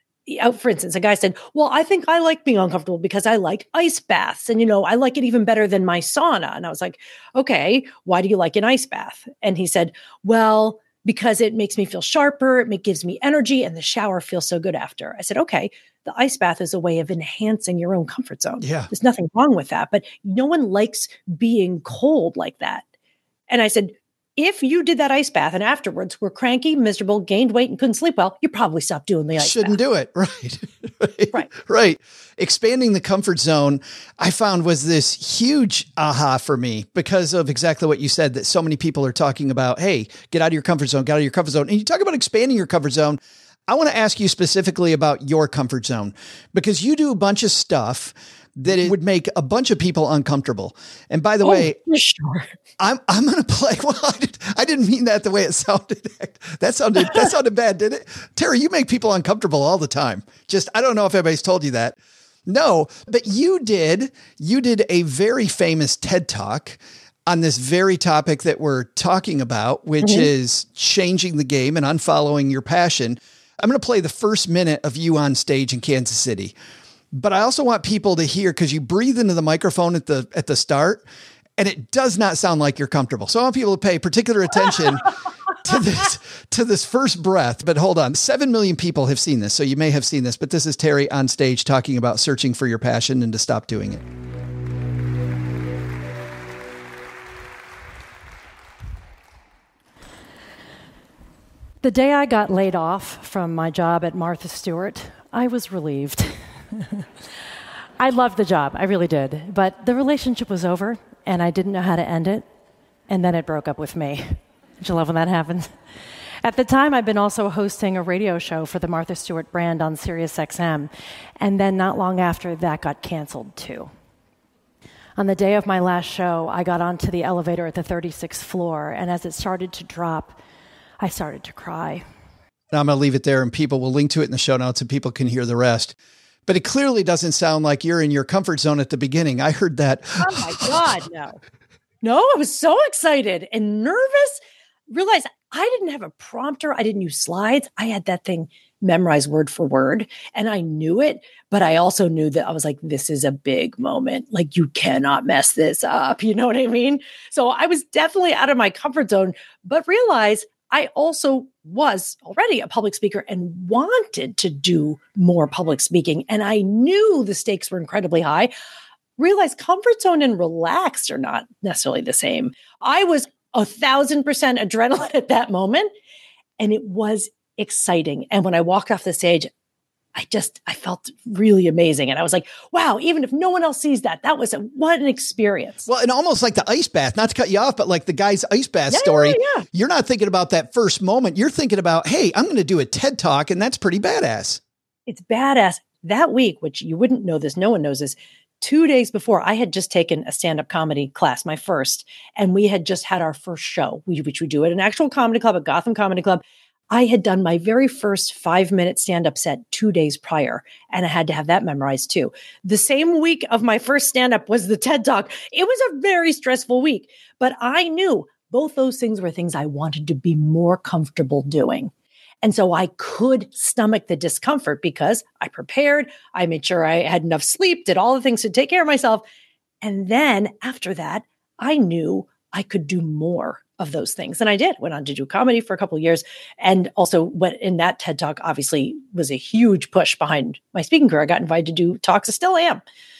For instance, a guy said, well, I think I like being uncomfortable because I like ice baths. And, I like it even better than my sauna. And I was like, okay, why do you like an ice bath? And he said, well, because it makes me feel sharper. It gives me energy, and the shower feels so good after. I said, okay, the ice bath is a way of enhancing your own comfort zone. Yeah. There's nothing wrong with that, but no one likes being cold like that. And I said, if you did that ice bath and afterwards were cranky, miserable, gained weight, and couldn't sleep well, you probably stop doing the ice bath. Shouldn't do it. Right. Right. Expanding the comfort zone, I found, was this huge aha for me because of exactly what you said, that so many people are talking about, hey, get out of your comfort zone, get out of your comfort zone. And you talk about expanding your comfort zone. I want to ask you specifically about your comfort zone, because you do a bunch of stuff that it would make a bunch of people uncomfortable. And by the way, sure. I'm going to play. Well, I didn't mean that the way it sounded. That sounded bad, did it? Terry, you make people uncomfortable all the time. I don't know if everybody's told you that. No, but you did a very famous TED Talk on this very topic that we're talking about, which is changing the game and unfollowing your passion. I'm going to play the first minute of you on stage in Kansas City. But I also want people to hear, because you breathe into the microphone at the start, and it does not sound like you're comfortable. So I want people to pay particular attention to this first breath. But hold on, 7 million people have seen this, so you may have seen this. But this is Terry on stage talking about searching for your passion and to stop doing it. The day I got laid off from my job at Martha Stewart, I was relieved. I loved the job, I really did. But the relationship was over, and I didn't know how to end it. And then it broke up with me. Don't you love when that happens? At the time, I'd been also hosting a radio show for the Martha Stewart brand on Sirius XM. And then not long after, that got canceled too. On the day of my last show, I got onto the elevator at the 36th floor, and as it started to drop, I started to cry. Now I'm going to leave it there, and people will link to it in the show notes and people can hear the rest. But it clearly doesn't sound like you're in your comfort zone at the beginning. I heard that. Oh my God, no. No, I was so excited and nervous. Realized I didn't have a prompter. I didn't use slides. I had that thing memorized word for word and I knew it, but I also knew that I was like, this is a big moment. Like you cannot mess this up. You know what I mean? So I was definitely out of my comfort zone, but realized I also was already a public speaker and wanted to do more public speaking. And I knew the stakes were incredibly high. Realized comfort zone and relaxed are not necessarily the same. I was 1,000% adrenaline at that moment. And it was exciting. And when I walked off the stage, I felt really amazing. And I was like, wow, even if no one else sees that, what an experience. Well, and almost like the ice bath, not to cut you off, but like the guy's ice bath story. Yeah. You're not thinking about that first moment. You're thinking about, hey, I'm going to do a TED Talk. And that's pretty badass. It's badass. That week, which you wouldn't know this, no one knows this, 2 days before, I had just taken a stand-up comedy class, my first, and we had just had our first show, which we do at an actual comedy club, at Gotham Comedy Club. I had done my very first 5-minute stand-up set 2 days prior, and I had to have that memorized too. The same week of my first stand-up was the TED Talk. It was a very stressful week, but I knew both those things were things I wanted to be more comfortable doing. And so I could stomach the discomfort because I prepared, I made sure I had enough sleep, did all the things to take care of myself. And then after that, I knew I could do more of those things. And I did. Went on to do comedy for a couple of years. And also went in that TED Talk, obviously was a huge push behind my speaking career. I got invited to do talks. I still am.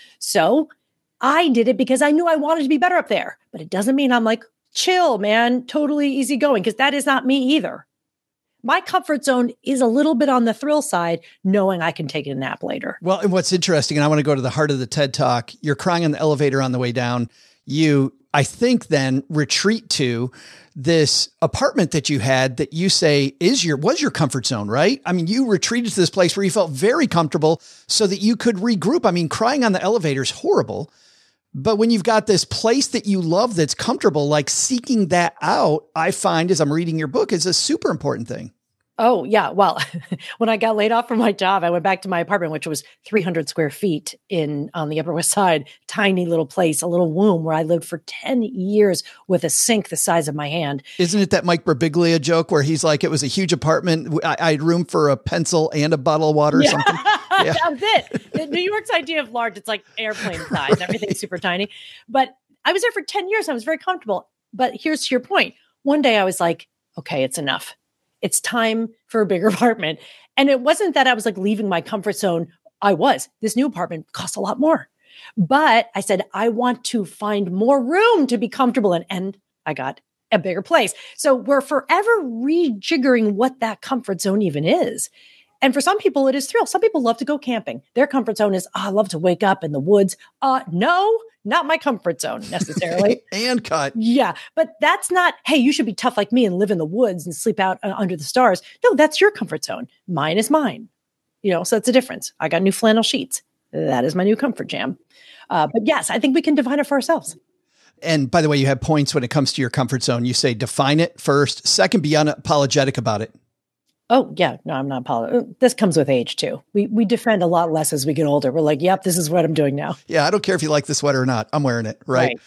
So I did it because I knew I wanted to be better up there. But it doesn't mean I'm like, chill, man, totally easygoing, because that is not me either. My comfort zone is a little bit on the thrill side, knowing I can take a nap later. Well, and what's interesting, and I want to go to the heart of the TED Talk, you're crying on the elevator on the way down. You, I think, then retreat to this apartment that you had that you say was your comfort zone, right? I mean, you retreated to this place where you felt very comfortable so that you could regroup. I mean, crying on the elevator is horrible. But when you've got this place that you love that's comfortable, like seeking that out, I find as I'm reading your book is a super important thing. Oh, yeah. Well, when I got laid off from my job, I went back to my apartment, which was 300 square feet on the Upper West Side, tiny little place, a little womb where I lived for 10 years with a sink the size of my hand. Isn't it that Mike Birbiglia joke where he's like, it was a huge apartment. I had room for a pencil and a bottle of water or something. Yeah. That's it. New York's idea of large, it's like airplane size. Everything's super tiny. But I was there for 10 years. I was very comfortable. But here's your point. One day I was like, okay, it's enough. It's time for a bigger apartment. And it wasn't that I was like leaving my comfort zone. This new apartment costs a lot more. But I said, I want to find more room to be comfortable in. And I got a bigger place. So we're forever rejiggering what that comfort zone even is. And for some people, it is thrill. Some people love to go camping. Their comfort zone is, I love to wake up in the woods. No, not my comfort zone necessarily. And cut. Yeah. But that's not, hey, you should be tough like me and live in the woods and sleep out under the stars. No, that's your comfort zone. Mine is mine. So that's a difference. I got new flannel sheets. That is my new comfort jam. But yes, I think we can define it for ourselves. And by the way, you have points when it comes to your comfort zone. You say, define it first. Second, be unapologetic about it. Oh, yeah. No, I'm not apologizing. This comes with age, too. We defend a lot less as we get older. We're like, yep, this is what I'm doing now. Yeah, I don't care if you like the sweater or not. I'm wearing it, right?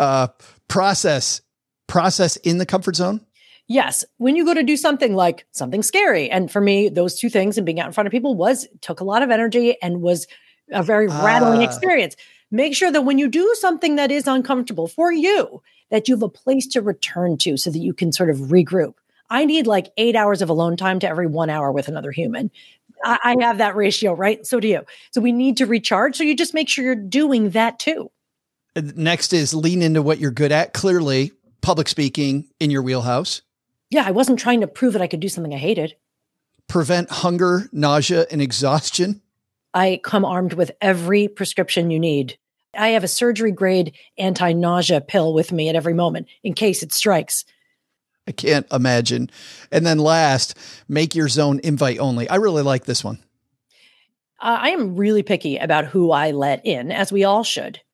Process in the comfort zone? Yes. When you go to do something like something scary, and for me, those two things and being out in front of people took a lot of energy and was a very rattling experience. Make sure that when you do something that is uncomfortable for you, that you have a place to return to so that you can sort of regroup. I need like 8 hours of alone time to every 1 hour with another human. I have that ratio, right? So do you. So we need to recharge. So you just make sure you're doing that too. Next is lean into what you're good at. Clearly, public speaking in your wheelhouse. Yeah, I wasn't trying to prove that I could do something I hated. Prevent hunger, nausea, and exhaustion. I come armed with every prescription you need. I have a surgery grade anti-nausea pill with me at every moment in case it strikes. I can't imagine. And then last, make your zone invite only. I really like this one. I am really picky about who I let in, as we all should.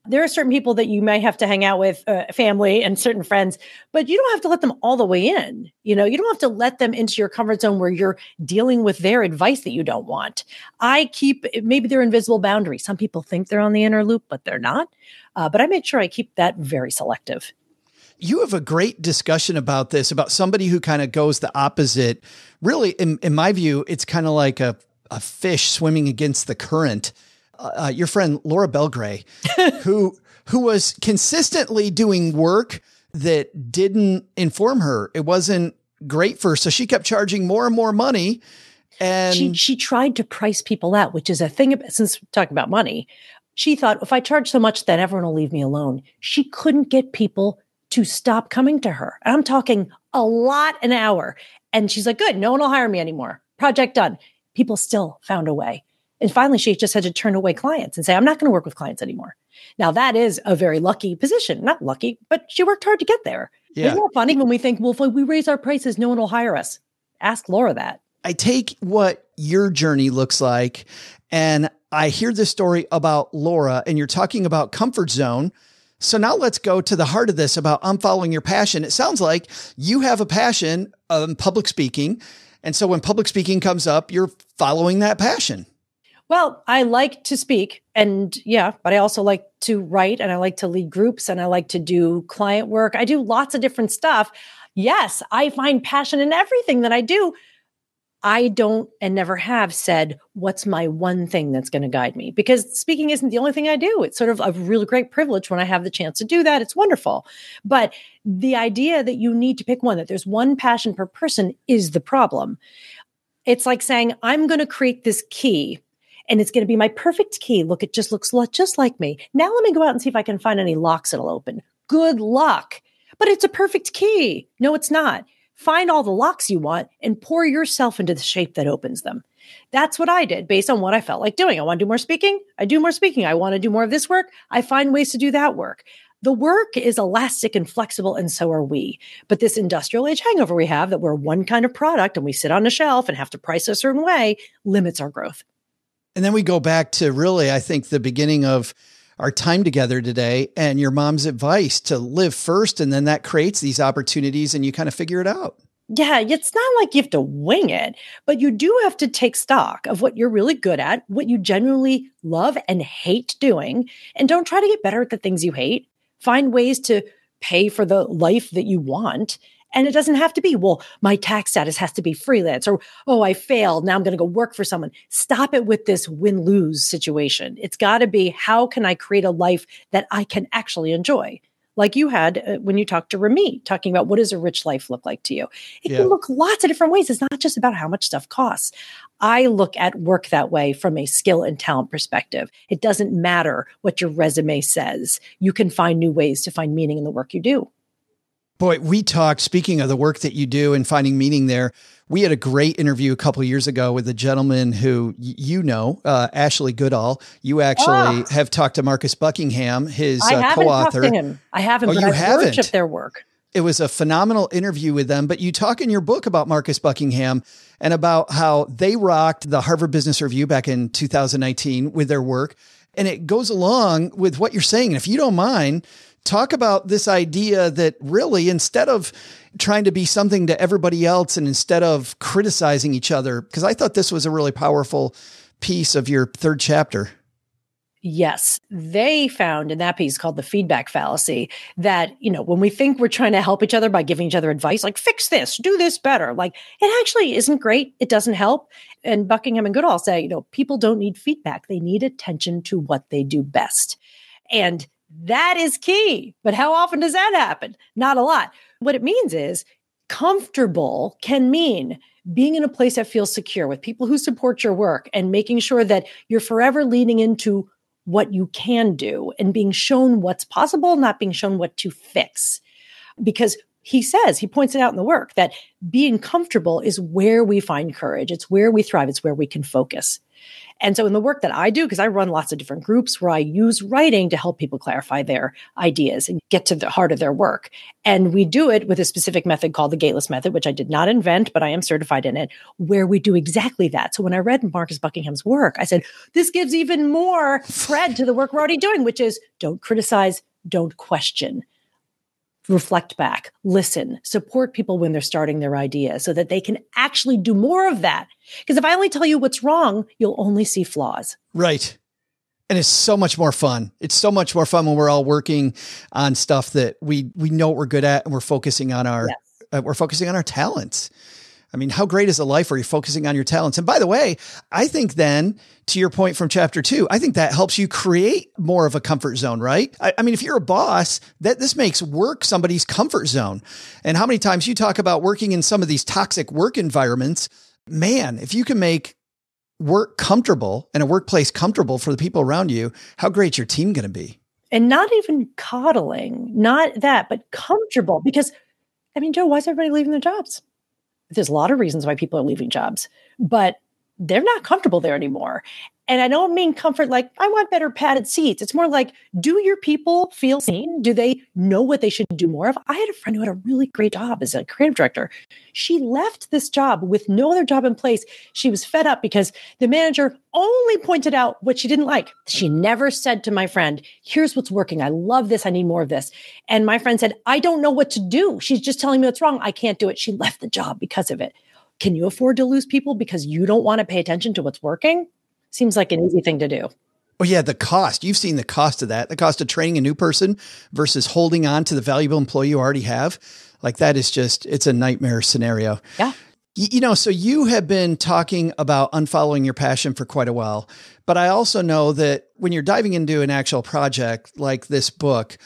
There are certain people that you may have to hang out with, family and certain friends, but you don't have to let them all the way in. You don't have to let them into your comfort zone where you're dealing with their advice that you don't want. I keep, maybe they're invisible boundaries. Some people think they're on the inner loop, but they're not. But I make sure I keep that very selective. You have a great discussion about this, about somebody who kind of goes the opposite. Really, in my view, it's kind of like a fish swimming against the current. Your friend Laura Belgray, who was consistently doing work that didn't inform her. It wasn't great for her. So she kept charging more and more money. And she tried to price people out, which is a thing, since we're talking about money. She thought, if I charge so much, then everyone will leave me alone. She couldn't get people to stop coming to her. I'm talking a lot an hour. And she's like, good, no one will hire me anymore. Project done. People still found a way. And finally, she just had to turn away clients and say, I'm not going to work with clients anymore. Now, that is a very lucky position. Not lucky, but she worked hard to get there. Yeah. Isn't it funny when we think, well, if we raise our prices, no one will hire us? Ask Laura that. I take what your journey looks like, and I hear this story about Laura, and you're talking about comfort zone. So now let's go to the heart of this about unfollowing your passion. It sounds like you have a passion of public speaking. And so when public speaking comes up, you're following that passion. Well, I like to speak but I also like to write, and I like to lead groups, and I like to do client work. I do lots of different stuff. Yes, I find passion in everything that I do. I don't and never have said, what's my one thing that's going to guide me? Because speaking isn't the only thing I do. It's sort of a really great privilege when I have the chance to do that. It's wonderful. But the idea that you need to pick one, that there's one passion per person, is the problem. It's like saying, I'm going to create this key, and it's going to be my perfect key. Look, it just looks just like me. Now let me go out and see if I can find any locks that'll open. Good luck. But it's a perfect key. No, it's not. Find all the locks you want and pour yourself into the shape that opens them. That's what I did based on what I felt like doing. I want to do more speaking. I do more speaking. I want to do more of this work. I find ways to do that work. The work is elastic and flexible, and so are we. But this industrial age hangover we have, that we're one kind of product and we sit on a shelf and have to price a certain way, limits our growth. And then we go back to really, I think, the beginning of our time together today and your mom's advice to live first. And then that creates these opportunities and you kind of figure it out. Yeah, it's not like you have to wing it, but you do have to take stock of what you're really good at, what you genuinely love and hate doing, and don't try to get better at the things you hate. Find ways to pay for the life that you want. And it doesn't have to be, well, my tax status has to be freelance, or, oh, I failed, now I'm going to go work for someone. Stop it with this win-lose situation. It's got to be, how can I create a life that I can actually enjoy? Like you had when you talked to Remy, talking about what does a rich life look like to you? It can look lots of different ways. It's not just about how much stuff costs. I look at work that way from a skill and talent perspective. It doesn't matter what your resume says. You can find new ways to find meaning in the work you do. Boy, we talked, speaking of the work that you do and finding meaning there, we had a great interview a couple of years ago with a gentleman who, Ashley Goodall. You actually have talked to Marcus Buckingham, his co-author. I haven't talked to him. I haven't, but I've worshiped their work. It was a phenomenal interview with them, but you talk in your book about Marcus Buckingham and about how they rocked the Harvard Business Review back in 2019 with their work. And it goes along with what you're saying. And if you don't mind, talk about this idea that really, instead of trying to be something to everybody else and instead of criticizing each other, because I thought this was a really powerful piece of your third chapter. Yes, they found in that piece called the feedback fallacy that, when we think we're trying to help each other by giving each other advice, like fix this, do this better, like it actually isn't great. It doesn't help. And Buckingham and Goodall say, people don't need feedback. They need attention to what they do best. And that is key. But how often does that happen? Not a lot. What it means is comfortable can mean being in a place that feels secure with people who support your work and making sure that you're forever leaning into what you can do and being shown what's possible, not being shown what to fix. Because he points it out in the work that being comfortable is where we find courage. It's where we thrive. It's where we can focus. And so in the work that I do, because I run lots of different groups where I use writing to help people clarify their ideas and get to the heart of their work. And we do it with a specific method called the Gateless method, which I did not invent, but I am certified in it, where we do exactly that. So when I read Marcus Buckingham's work, I said, this gives even more thread to the work we're already doing, which is don't criticize, don't question. Reflect back, listen, support people when they're starting their ideas so that they can actually do more of that. Because if I only tell you what's wrong, you'll only see flaws. Right. And it's so much more fun. It's so much more fun when we're all working on stuff that we know what we're good at and we're focusing on our talents. I mean, how great is a life where you're focusing on your talents? And by the way, I think then to your point from chapter 2, I think that helps you create more of a comfort zone, right? I mean, if you're a boss, this makes work somebody's comfort zone. And how many times you talk about working in some of these toxic work environments, man, if you can make work comfortable and a workplace comfortable for the people around you, how great your team going to be? And not even coddling, not that, but comfortable. Because, I mean, Joe, why is everybody leaving their jobs? There's a lot of reasons why people are leaving jobs, but they're not comfortable there anymore. And I don't mean comfort like, I want better padded seats. It's more like, do your people feel seen? Do they know what they should do more of? I had a friend who had a really great job as a creative director. She left this job with no other job in place. She was fed up because the manager only pointed out what she didn't like. She never said to my friend, here's what's working. I love this. I need more of this. And my friend said, I don't know what to do. She's just telling me what's wrong. I can't do it. She left the job because of it. Can you afford to lose people because you don't want to pay attention to what's working? Seems like an easy thing to do. Oh yeah. The cost, you've seen the cost of that, the cost of training a new person versus holding on to the valuable employee you already have. Like that is just, it's a nightmare scenario. Yeah. You know, so you have been talking about unfollowing your passion for quite a while, but I also know that when you're diving into an actual project like this book,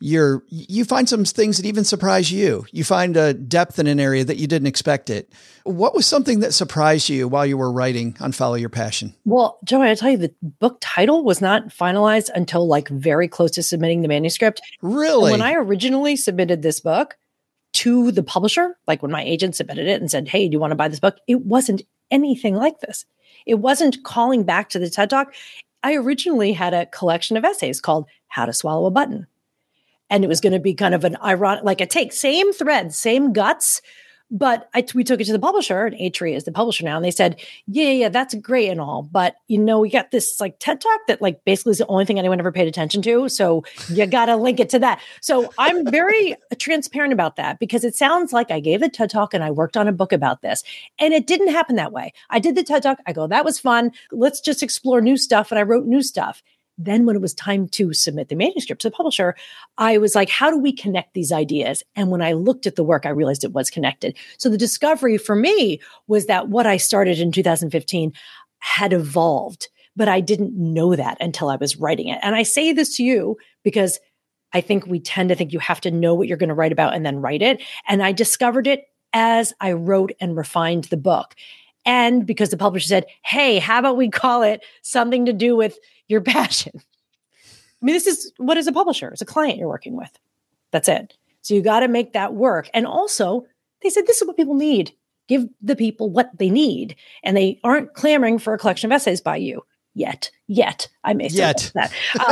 you find some things that even surprise you. You find a depth in an area that you didn't expect it. What was something that surprised you while you were writing Unfollow Your Passion? Well, Joey, I tell you, the book title was not finalized until like very close to submitting the manuscript. Really? And when I originally submitted this book to the publisher, like when my agent submitted it and said, hey, do you want to buy this book? It wasn't anything like this. It wasn't calling back to the TED Talk. I originally had a collection of essays called How to Swallow a Button. And it was going to be kind of an ironic, like a take, same thread, same guts. But we took it to the publisher, and Atria is the publisher now. And they said, yeah, that's great and all. But, you know, we got this like TED Talk that like basically is the only thing anyone ever paid attention to. So you got to link it to that. So I'm very transparent about that because it sounds like I gave the TED Talk and I worked on a book about this. And it didn't happen that way. I did the TED Talk. I go, that was fun. Let's just explore new stuff. And I wrote new stuff. Then when it was time to submit the manuscript to the publisher, I was like, how do we connect these ideas? And when I looked at the work, I realized it was connected. So the discovery for me was that what I started in 2015 had evolved, but I didn't know that until I was writing it. And I say this to you because I think we tend to think you have to know what you're going to write about and then write it. And I discovered it as I wrote and refined the book. And because the publisher said, hey, how about we call it something to do with your passion? I mean, this is what is a publisher? It's a client you're working with. That's it. So you got to make that work. And also, they said, this is what people need. Give the people what they need. And they aren't clamoring for a collection of essays by you yet. I may say that.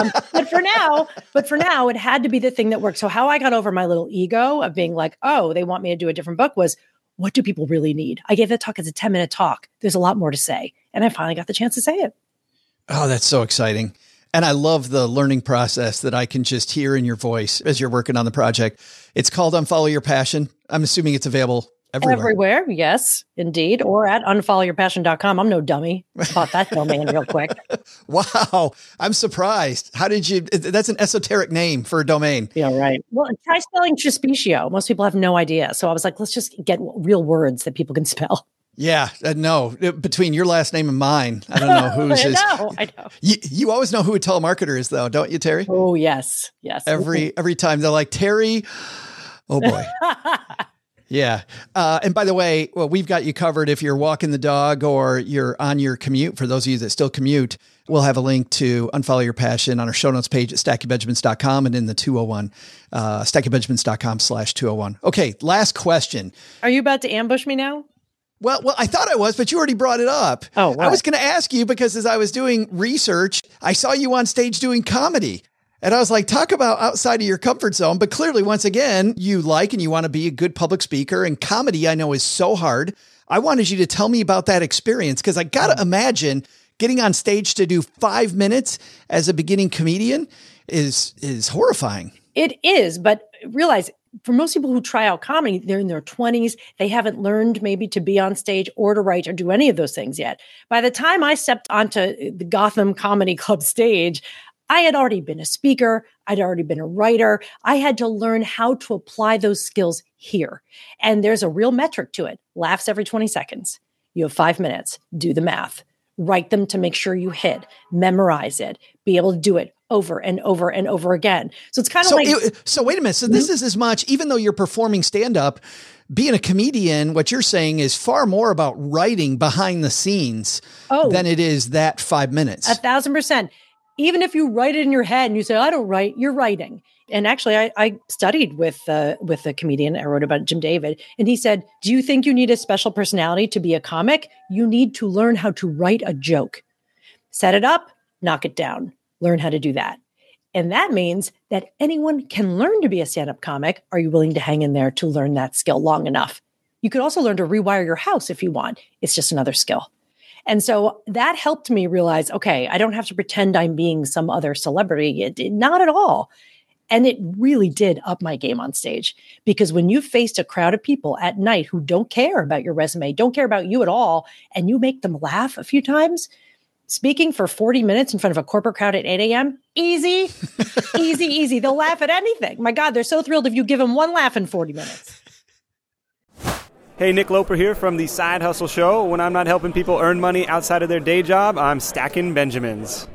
But for now, it had to be the thing that worked. So how I got over my little ego of being like, oh, they want me to do a different book was, what do people really need? I gave that talk as a 10-minute talk. There's a lot more to say. And I finally got the chance to say it. Oh, that's so exciting. And I love the learning process that I can just hear in your voice as you're working on the project. It's called Unfollow Your Passion. I'm assuming it's available everywhere. Yes, indeed. Or at unfollowyourpassion.com. I'm no dummy. Bought that domain real quick. Wow. I'm surprised. How did you, that's an esoteric name for a domain. Yeah, right. Well, try spelling Trispicio. Most people have no idea. So I was like, let's just get real words that people can spell. Yeah, no, between your last name and mine, I don't know who's is. I know. You always know who a telemarketer is though, don't you, Terry? Oh, yes. Every time they're like, Terry, oh boy. Yeah. And by the way, well, we've got you covered if you're walking the dog or you're on your commute. For those of you that still commute, we'll have a link to Unfollow Your Passion on our show notes page at stackingbenjamins.com and in the 201, stackingbenjamins.com/201. Okay. Last question. Are you about to ambush me now? Well, I thought I was, but you already brought it up. Oh, what? I was going to ask you because as I was doing research, I saw you on stage doing comedy. And I was like, talk about outside of your comfort zone. But clearly, once again, you like and you want to be a good public speaker. And comedy, I know, is so hard. I wanted you to tell me about that experience because I got to imagine getting on stage to do 5 minutes as a beginning comedian is horrifying. It is, but realize for most people who try out comedy, they're in their 20s. They haven't learned maybe to be on stage or to write or do any of those things yet. By the time I stepped onto the Gotham Comedy Club stage, I had already been a speaker. I'd already been a writer. I had to learn how to apply those skills here. And there's a real metric to it. Laughs every 20 seconds. You have 5 minutes. Do the math. Write them to make sure you hit. Memorize it. Be able to do it over and over and over again. So it's kind of So wait a minute. So this is as much, even though you're performing stand-up, being a comedian, what you're saying is far more about writing behind the scenes than it is that 5 minutes. 1,000%. Even if you write it in your head and you say, I don't write, you're writing. And actually, I studied with a comedian. I wrote about Jim David. And he said, do you think you need a special personality to be a comic? You need to learn how to write a joke. Set it up, knock it down. Learn how to do that. And that means that anyone can learn to be a stand-up comic. Are you willing to hang in there to learn that skill long enough? You could also learn to rewire your house if you want. It's just another skill. And so that helped me realize, okay, I don't have to pretend I'm being some other celebrity. Not at all. And it really did up my game on stage, because when you've faced a crowd of people at night who don't care about your resume, don't care about you at all, and you make them laugh a few times, speaking for 40 minutes in front of a corporate crowd at 8 a.m., easy, easy, easy. They'll laugh at anything. My God, they're so thrilled if you give them one laugh in 40 minutes. Hey, Nick Loper here from the Side Hustle Show. When I'm not helping people earn money outside of their day job, I'm stacking Benjamins.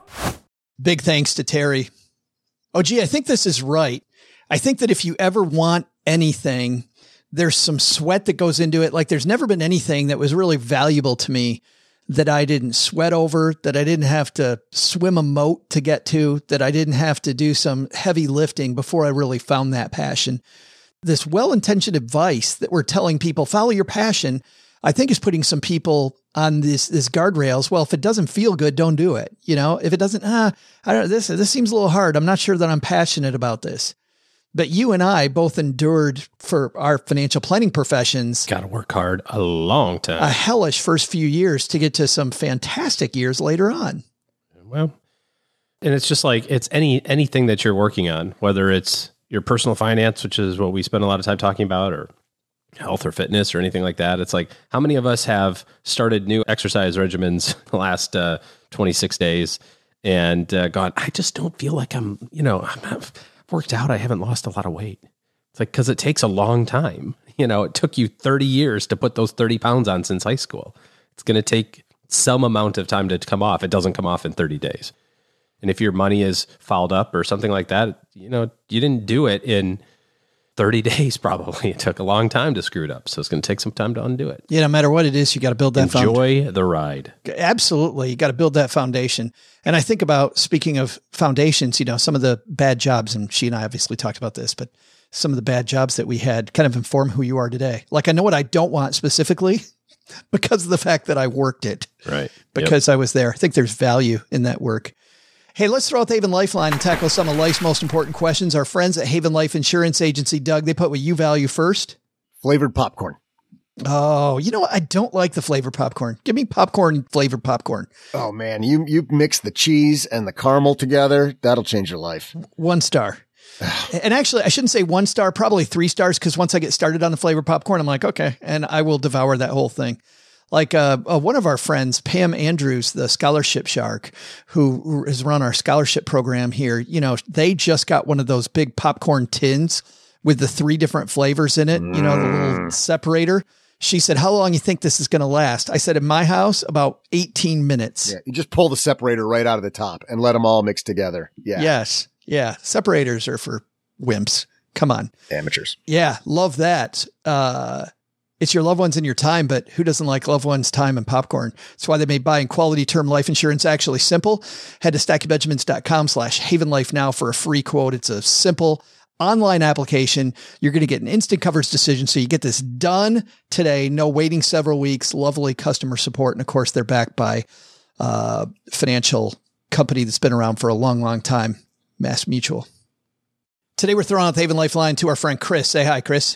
Big thanks to Terry. Oh, gee, I think this is right. I think that if you ever want anything, there's some sweat that goes into it. Like there's never been anything that was really valuable to me that I didn't sweat over, that I didn't have to swim a moat to get to, that I didn't have to do some heavy lifting before I really found that passion. This well-intentioned advice that we're telling people, follow your passion, I think is putting some people on this guardrails. Well, if it doesn't feel good, don't do it. You know, if it doesn't, I don't know, this seems a little hard. I'm not sure that I'm passionate about this. But you and I both endured for our financial planning professions. Got to work hard a long time. A hellish first few years to get to some fantastic years later on. Well, and it's just like, it's anything that you're working on, whether it's your personal finance, which is what we spend a lot of time talking about, or health or fitness or anything like that. It's like, how many of us have started new exercise regimens the last 26 days and gone, I just don't feel like I'm worked out. I haven't lost a lot of weight. It's like, because it takes a long time. You know, it took you 30 years to put those 30 pounds on since high school. It's going to take some amount of time to come off. It doesn't come off in 30 days. And if your money is fouled up or something like that, you know, you didn't do it in 30 days, probably. It took a long time to screw it up. So it's going to take some time to undo it. Yeah, no matter what it is, you got to build that Enjoy the ride. Absolutely. You got to build that foundation. And I think about, speaking of foundations, you know, some of the bad jobs, and she and I obviously talked about this, but some of the bad jobs that we had kind of inform who you are today. Like, I know what I don't want specifically because of the fact that I worked it. Right. Because I was there. I think there's value in that work. Hey, let's throw out the Haven Lifeline and tackle some of life's most important questions. Our friends at Haven Life Insurance Agency, Doug, they put what you value first. Flavored popcorn. Oh, you know what? I don't like the flavored popcorn. Give me popcorn, flavored popcorn. Oh, man. You mix the cheese and the caramel together. That'll change your life. 1 star. And actually, I shouldn't say 1 star, probably 3 stars, because once I get started on the flavored popcorn, I'm like, okay, and I will devour that whole thing. Like one of our friends, Pam Andrews, the scholarship shark, who has run our scholarship program here, you know, they just got one of those big popcorn tins with the 3 different flavors in it, you know, the little separator. She said, how long you think this is going to last? I said, in my house, about 18 minutes. Yeah, you just pull the separator right out of the top and let them all mix together. Yeah. Yes. Yeah. Separators are for wimps. Come on. Amateurs. Yeah. Love that. It's your loved ones and your time, but who doesn't like loved ones' time and popcorn? That's why they made buying quality term life insurance actually simple. Head to stackingbenjamins.com/havenlife now for a free quote. It's a simple, online application. You're going to get an instant coverage decision. So you get this done today. No waiting several weeks. Lovely customer support. And of course, they're backed by a financial company that's been around for a long, long time, Mass Mutual. Today, we're throwing out the Haven Lifeline to our friend Chris. Say hi, Chris.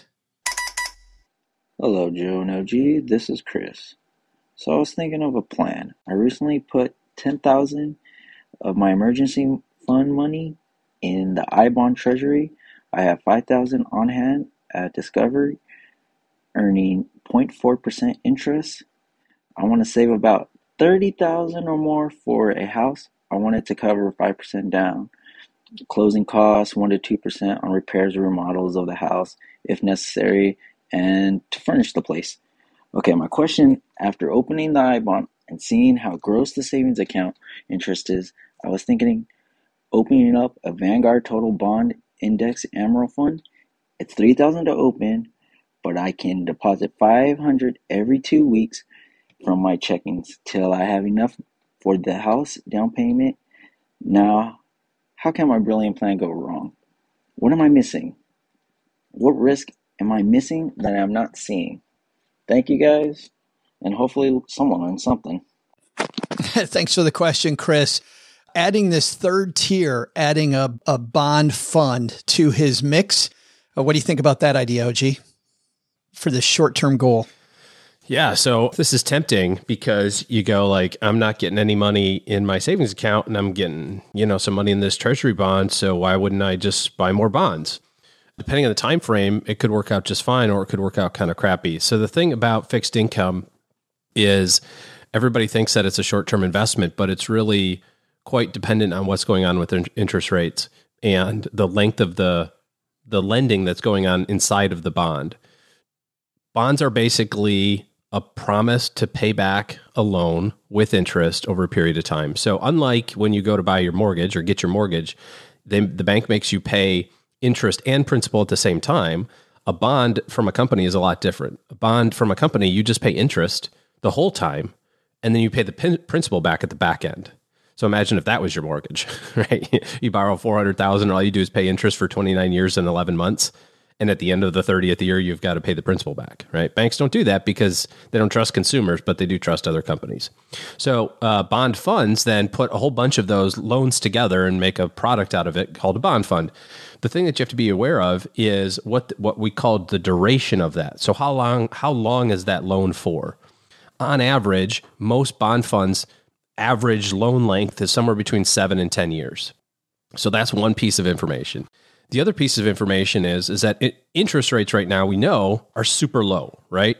Hello, Joe and OG. This is Chris. So I was thinking of a plan. I recently put $10,000 of my emergency fund money in the iBond Treasury. I have $5,000 on hand at Discovery, earning 0.4% interest. I want to save about $30,000 or more for a house. I want it to cover 5% down. Closing costs 1% to 2% on repairs or remodels of the house if necessary, and to furnish the place. Okay, my question, after opening the iBond and seeing how gross the savings account interest is, I was thinking opening up a Vanguard Total Bond Index Emerald Fund. It's $3,000 to open, but I can deposit $500 every 2 weeks from my checkings till I have enough for the house down payment. Now, how can my brilliant plan go wrong? What am I missing? What risk am I missing that I'm not seeing? Thank you guys, and hopefully someone learned something. Thanks for the question, Chris. Adding this third tier, adding a bond fund to his mix. What do you think about that idea, OG, for this short-term goal? Yeah, so this is tempting because you go like, I'm not getting any money in my savings account and I'm getting, some money in this treasury bond. So why wouldn't I just buy more bonds? Depending on the time frame, it could work out just fine or it could work out kind of crappy. So the thing about fixed income is everybody thinks that it's a short-term investment, but it's really quite dependent on what's going on with interest rates and the length of the lending that's going on inside of the bond. Bonds are basically a promise to pay back a loan with interest over a period of time. So unlike when you go to buy your mortgage or get your mortgage, the bank makes you pay interest and principal at the same time. A bond from a company is a lot different. A bond from a company, you just pay interest the whole time, and then you pay the principal back at the back end. So imagine if that was your mortgage, right? You borrow $400,000, and all you do is pay interest for 29 years and 11 months. And at the end of the 30th year, you've got to pay the principal back, right? Banks don't do that because they don't trust consumers, but they do trust other companies. So bond funds then put a whole bunch of those loans together and make a product out of it called a bond fund. The thing that you have to be aware of is what we call the duration of that. So how long is that loan for? On average, most bond funds average loan length is somewhere between 7 and 10 years. So that's one piece of information. The other piece of information is that interest rates right now, we know, are super low, right?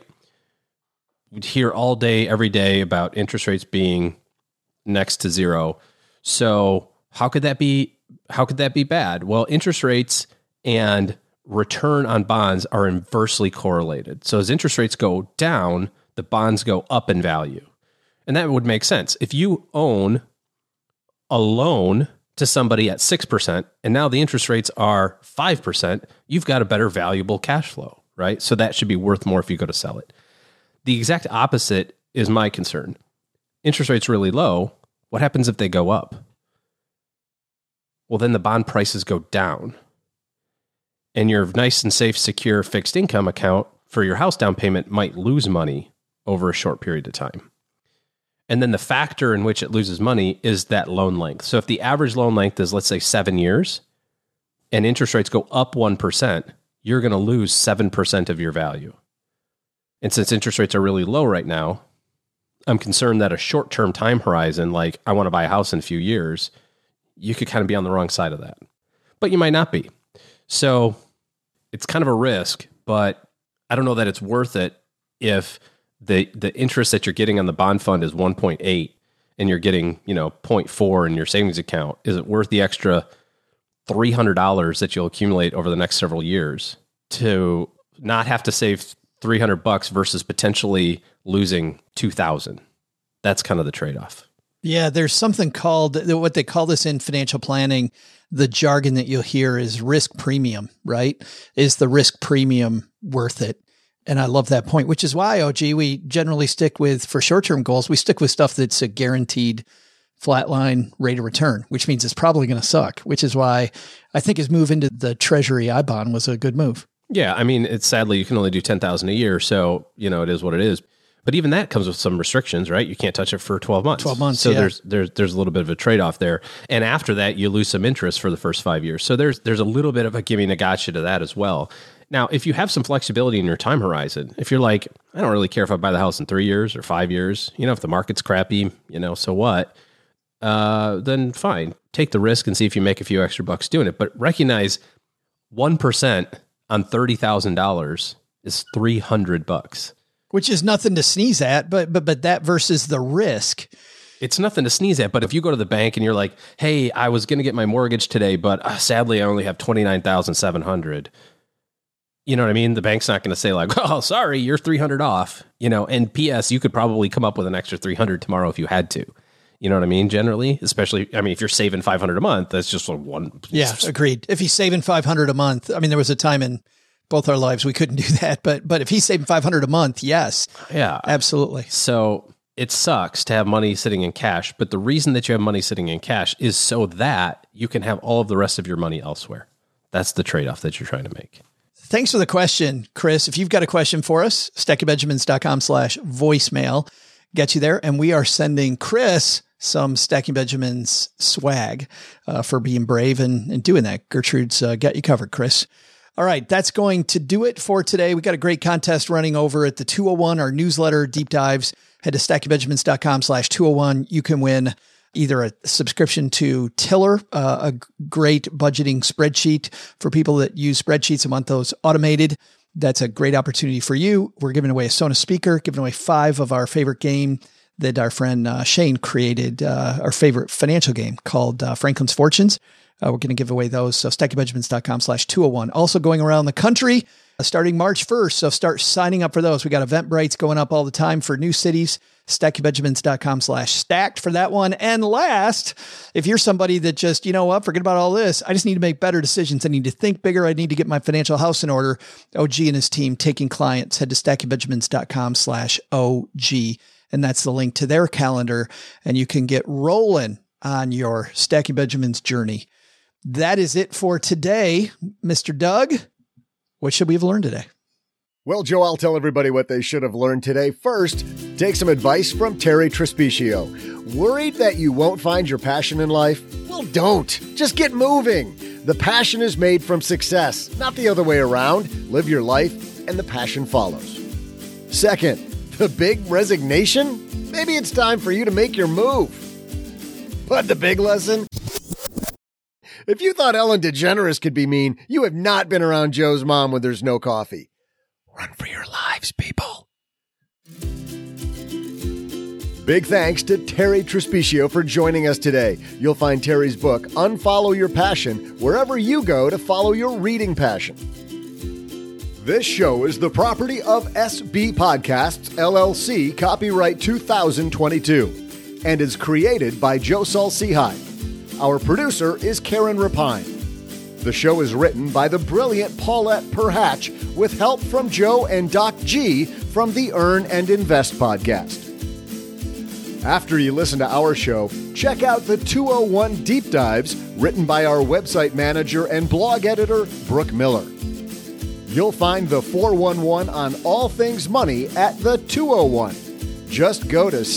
We'd hear all day, every day about interest rates being next to zero. So how could that be bad? Well, interest rates and return on bonds are inversely correlated. So as interest rates go down, the bonds go up in value. And that would make sense. If you own a loan to somebody at 6%, and now the interest rates are 5%, you've got a better valuable cash flow, right? So that should be worth more if you go to sell it. The exact opposite is my concern. Interest rates really low. What happens if they go up? Well, then the bond prices go down. And your nice and safe, secure fixed income account for your house down payment might lose money over a short period of time. And then the factor in which it loses money is that loan length. So if the average loan length is, let's say, 7 years, and interest rates go up 1%, you're going to lose 7% of your value. And since interest rates are really low right now, I'm concerned that a short-term time horizon, like I want to buy a house in a few years, you could kind of be on the wrong side of that. But you might not be. So it's kind of a risk, but I don't know that it's worth it if the interest that you're getting on the bond fund is 1.8 and you're getting, 0.4 in your savings account. Is it worth the extra $300 that you'll accumulate over the next several years to not have to save $300 versus potentially losing $2,000? That's kind of the trade-off. Yeah, there's something called, what they call this in financial planning, the jargon that you'll hear is risk premium, right? Is the risk premium worth it? And I love that point, which is why, OG, we generally stick with, for short-term goals, we stick with stuff that's a guaranteed flatline rate of return, which means it's probably going to suck, which is why I think his move into the Treasury I-bond was a good move. Yeah, I mean, it's sadly you can only do 10,000 a year, so it is what it is. But even that comes with some restrictions, right? You can't touch it for 12 months. 12 months, so yeah. there's a little bit of a trade-off there. And after that, you lose some interest for the first 5 years. So there's a little bit of a giving a gotcha to that as well. Now, if you have some flexibility in your time horizon, if you're like, I don't really care if I buy the house in 3 years or 5 years, if the market's crappy, so what? Then fine. Take the risk and see if you make a few extra bucks doing it. But recognize 1% on $30,000 is $300. Which is nothing to sneeze at, but that versus the risk. It's nothing to sneeze at, but if you go to the bank and you're like, hey, I was going to get my mortgage today, but sadly I only have $29,700. You know what I mean? The bank's not going to say like, oh, sorry, you're $300 off. And P.S., you could probably come up with an extra $300 tomorrow if you had to. You know what I mean? Generally, especially, if you're saving $500 a month, that's just one. Yeah, agreed. If he's saving $500 a month, there was a time in both our lives we couldn't do that, but if he's saving $500 a month, yes. Yeah, absolutely. So it sucks to have money sitting in cash, but the reason that you have money sitting in cash is so that you can have all of the rest of your money elsewhere. That's the trade-off that you're trying to make. Thanks for the question, Chris. If you've got a question for us, stackingbenjamins.com/voicemail gets you there. And we are sending Chris some Stacking Benjamins swag for being brave and doing that. Gertrude's got you covered, Chris. All right, that's going to do it for today. We got a great contest running over at the 201, our newsletter deep dives. Head to stackingbenjamins.com/201. You can win either a subscription to Tiller, a great budgeting spreadsheet for people that use spreadsheets and want those automated. That's a great opportunity for you. We're giving away a Sonos speaker, giving away 5 of our favorite game that our friend Shane created, our favorite financial game called Franklin's Fortunes. We're going to give away those. So stackingbenjamins.com/201. Also going around the country starting March 1st. So start signing up for those. We got Eventbrites going up all the time for new cities. stackingbenjamins.com/stacked for that one. And last, if you're somebody that just, forget about all this. I just need to make better decisions. I need to think bigger. I need to get my financial house in order. OG and his team taking clients. Head to stackingbenjamins.com/OG. And that's the link to their calendar. And you can get rolling on your Stacking Benjamins journey. That is it for today. Mr. Doug, what should we have learned today? Well, Joe, I'll tell everybody what they should have learned today. First, take some advice from Terry Trespicio. Worried that you won't find your passion in life? Well, don't. Just get moving. The passion is made from success, not the other way around. Live your life, and the passion follows. Second, the big resignation? Maybe it's time for you to make your move. But the big lesson? If you thought Ellen DeGeneres could be mean, you have not been around Joe's mom when there's no coffee. Run for your lives, people. Big thanks to Terry Trespicio for joining us today. You'll find Terry's book, Unfollow Your Passion, wherever you go to follow your reading passion. This show is the property of SB Podcasts, LLC, copyright 2022, and is created by Joe Saul-Sehy. Our producer is Karen Rapine. The show is written by the brilliant Paulette Perhatch with help from Joe and Doc G from the Earn and Invest podcast. After you listen to our show, check out the 201 Deep Dives written by our website manager and blog editor, Brooke Miller. You'll find the 411 on all things money at the 201. Just go to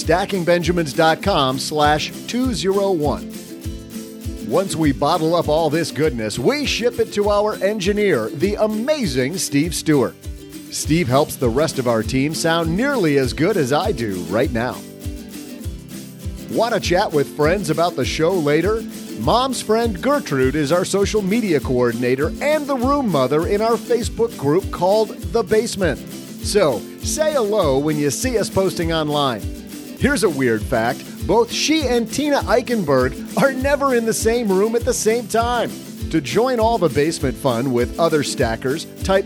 stackingbenjamins.com/201. Once we bottle up all this goodness, we ship it to our engineer, the amazing Steve Stewart. Steve helps the rest of our team sound nearly as good as I do right now. Want to chat with friends about the show later? Mom's friend Gertrude is our social media coordinator and the room mother in our Facebook group called The Basement. So, say hello when you see us posting online. Here's a weird fact. Both she and Tina Eichenberg are never in the same room at the same time. To join all the basement fun with other stackers, type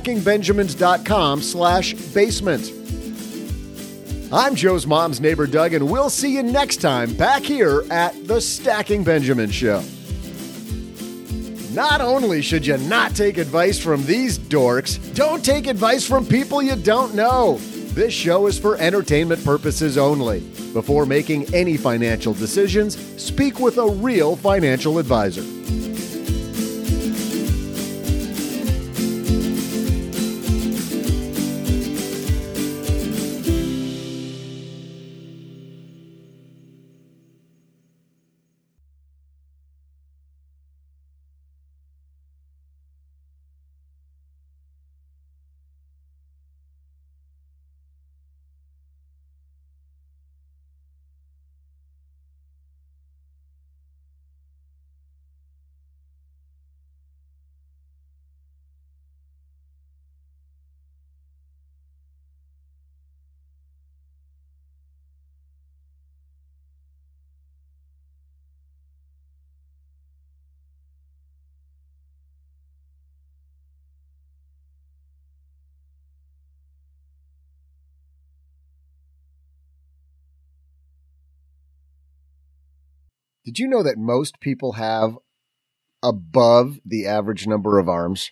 stackingbenjamins.com/basement. I'm Joe's mom's neighbor, Doug, and we'll see you next time back here at the Stacking Benjamin Show. Not only should you not take advice from these dorks, don't take advice from people you don't know. This show is for entertainment purposes only. Before making any financial decisions, speak with a real financial advisor. Did you know that most people have above the average number of arms?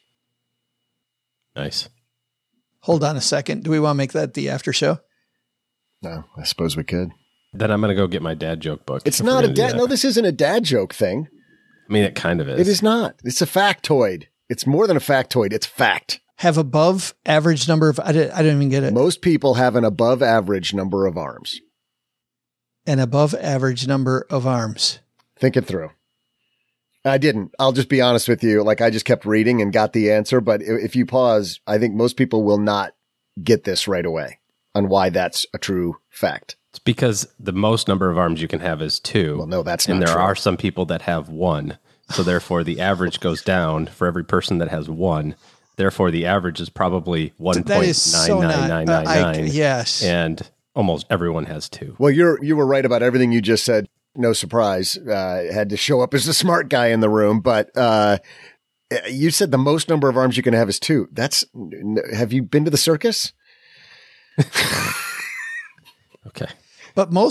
Nice. Hold on a second. Do we want to make that the after show? No, I suppose we could. Then I'm going to go get my dad joke book. It's not a dad. No, this isn't a dad joke thing. I mean, it kind of is. It is not. It's a factoid. It's more than a factoid. It's fact. Have above average number of, I don't even get it. Most people have an above average number of arms. An above average number of arms. Think it through. I didn't. I'll just be honest with you. Like, I just kept reading and got the answer. But if you pause, I think most people will not get this right away on why that's a true fact. It's because the most number of arms you can have is 2. Well, no, that's not true. And there true. are some people that have 1. So therefore, the average goes down for every person that has 1. Therefore, the average is probably 1.99999. Yes. And almost everyone has 2. Well, you were right about everything you just said. No surprise. Had to show up as the smart guy in the room. But you said the most number of arms you can have is 2. Have you been to the circus? Okay. But my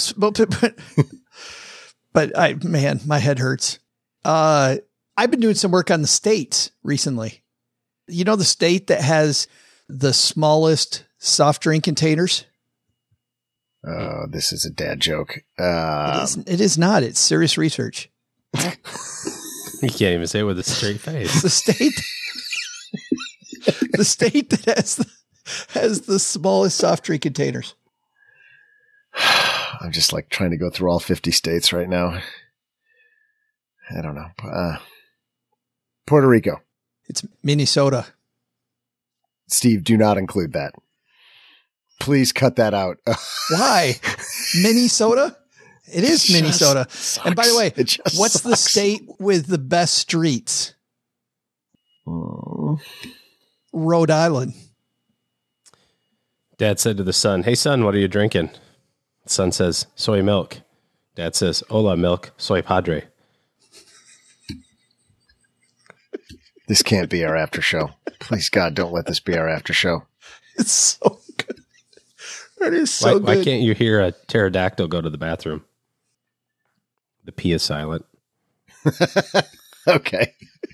head hurts. I've been doing some work on the states recently. You know, the state that has the smallest soft drink containers? Oh, this is a dad joke. It is not. It's serious research. You can't even say it with a straight face. The state that has the smallest soft drink containers. I'm just like trying to go through all 50 states right now. I don't know. Puerto Rico. It's Minnesota. Steve, do not include that. Please cut that out. Why? Minnesota? It is Minnesota. Sucks. And by the way, what's sucks. the state with the best streets? Rhode Island. Dad said to the son, "Hey son, what are you drinking?" The son says, "Soy milk." Dad says, "Hola milk, soy padre." This can't be our after show. Please, God, don't let this be our after show. It's so good. That is so good. Why can't you hear a pterodactyl go to the bathroom? The P is silent. Okay.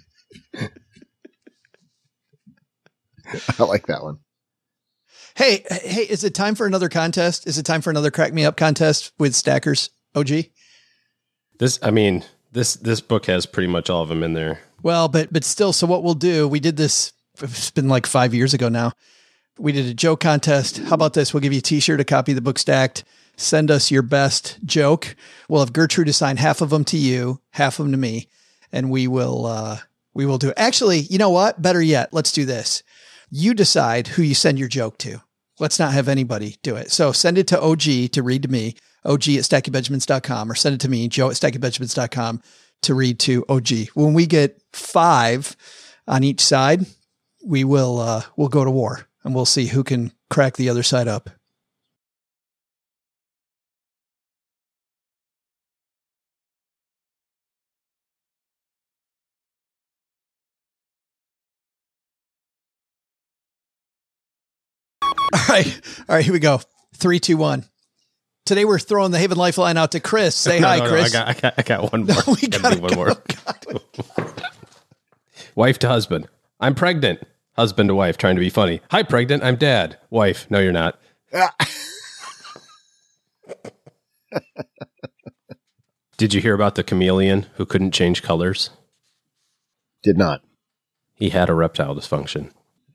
I like that one. Hey, is it time for another contest? Is it time for another Crack Me Up contest with Stackers OG? This book has pretty much all of them in there. Well, but still, so what we'll do, we did this, it's been like 5 years ago now. We did a joke contest. How about this? We'll give you a t-shirt, a copy of the book Stacked. Send us your best joke. We'll have Gertrude assign half of them to you, half of them to me. And we will do it. Actually, you know what? Better yet, let's do this. You decide who you send your joke to. Let's not have anybody do it. So send it to OG to read to me, OG@stackingbenjamins.com, or send it to me, Joe@stackingbenjamins.com, to read to OG. When we get 5 on each side, we'll go to war and we'll see who can crack the other side up. All right, here we go. 3, 2, 1. Today we're throwing the Haven Lifeline out to Chris. Say hi, Chris. I got one more. No, we gotta one more. Wife to husband. I'm pregnant. Husband to wife, trying to be funny. Hi, pregnant. I'm dad. Wife. No, you're not. Did you hear about the chameleon who couldn't change colors? Did not. He had erectile dysfunction.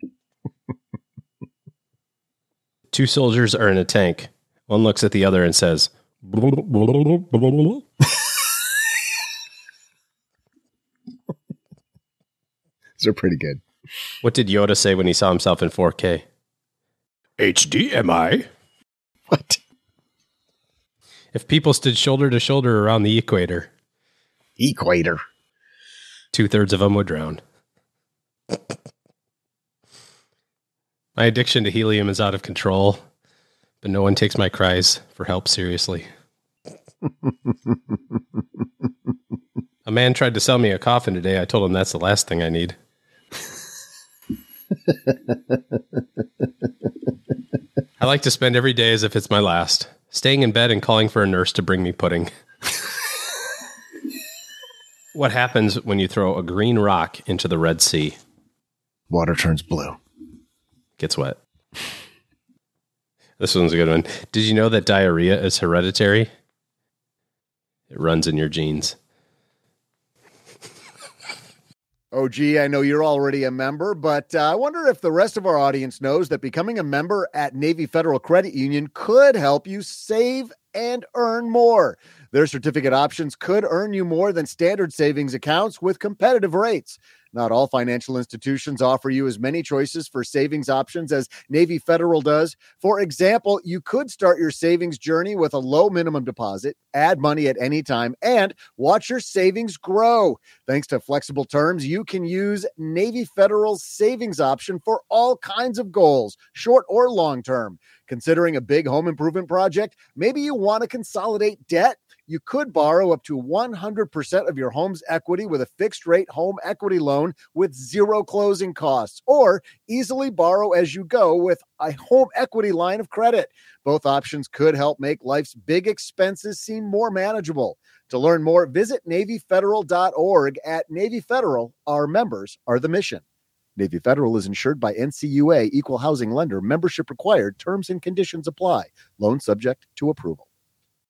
Two soldiers are in a tank. One looks at the other and says, These are pretty good. What did Yoda say when he saw himself in 4K? HDMI. What? If people stood shoulder to shoulder around the equator. Equator. 2/3 of them would drown. My addiction to helium is out of control, but no one takes my cries for help seriously. A man tried to sell me a coffin today. I told him that's the last thing I need. I like to spend every day as if it's my last, staying in bed and calling for a nurse to bring me pudding. What happens when you throw a green rock into the Red Sea? Water turns blue. Gets wet. This one's a good one. Did you know that diarrhea is hereditary? It runs in your genes. Oh, gee, I know you're already a member, but I wonder if the rest of our audience knows that becoming a member at Navy Federal Credit Union could help you save and earn more. Their certificate options could earn you more than standard savings accounts with competitive rates. Not all financial institutions offer you as many choices for savings options as Navy Federal does. For example, you could start your savings journey with a low minimum deposit, add money at any time, and watch your savings grow. Thanks to flexible terms, you can use Navy Federal's savings option for all kinds of goals, short or long term. Considering a big home improvement project, maybe you want to consolidate debt. You could borrow up to 100% of your home's equity with a fixed rate home equity loan with zero closing costs, or easily borrow as you go with a home equity line of credit. Both options could help make life's big expenses seem more manageable. To learn more, visit NavyFederal.org. At Navy Federal, our members are the mission. Navy Federal is insured by NCUA, Equal Housing Lender. Membership required. Terms and conditions apply. Loan subject to approval.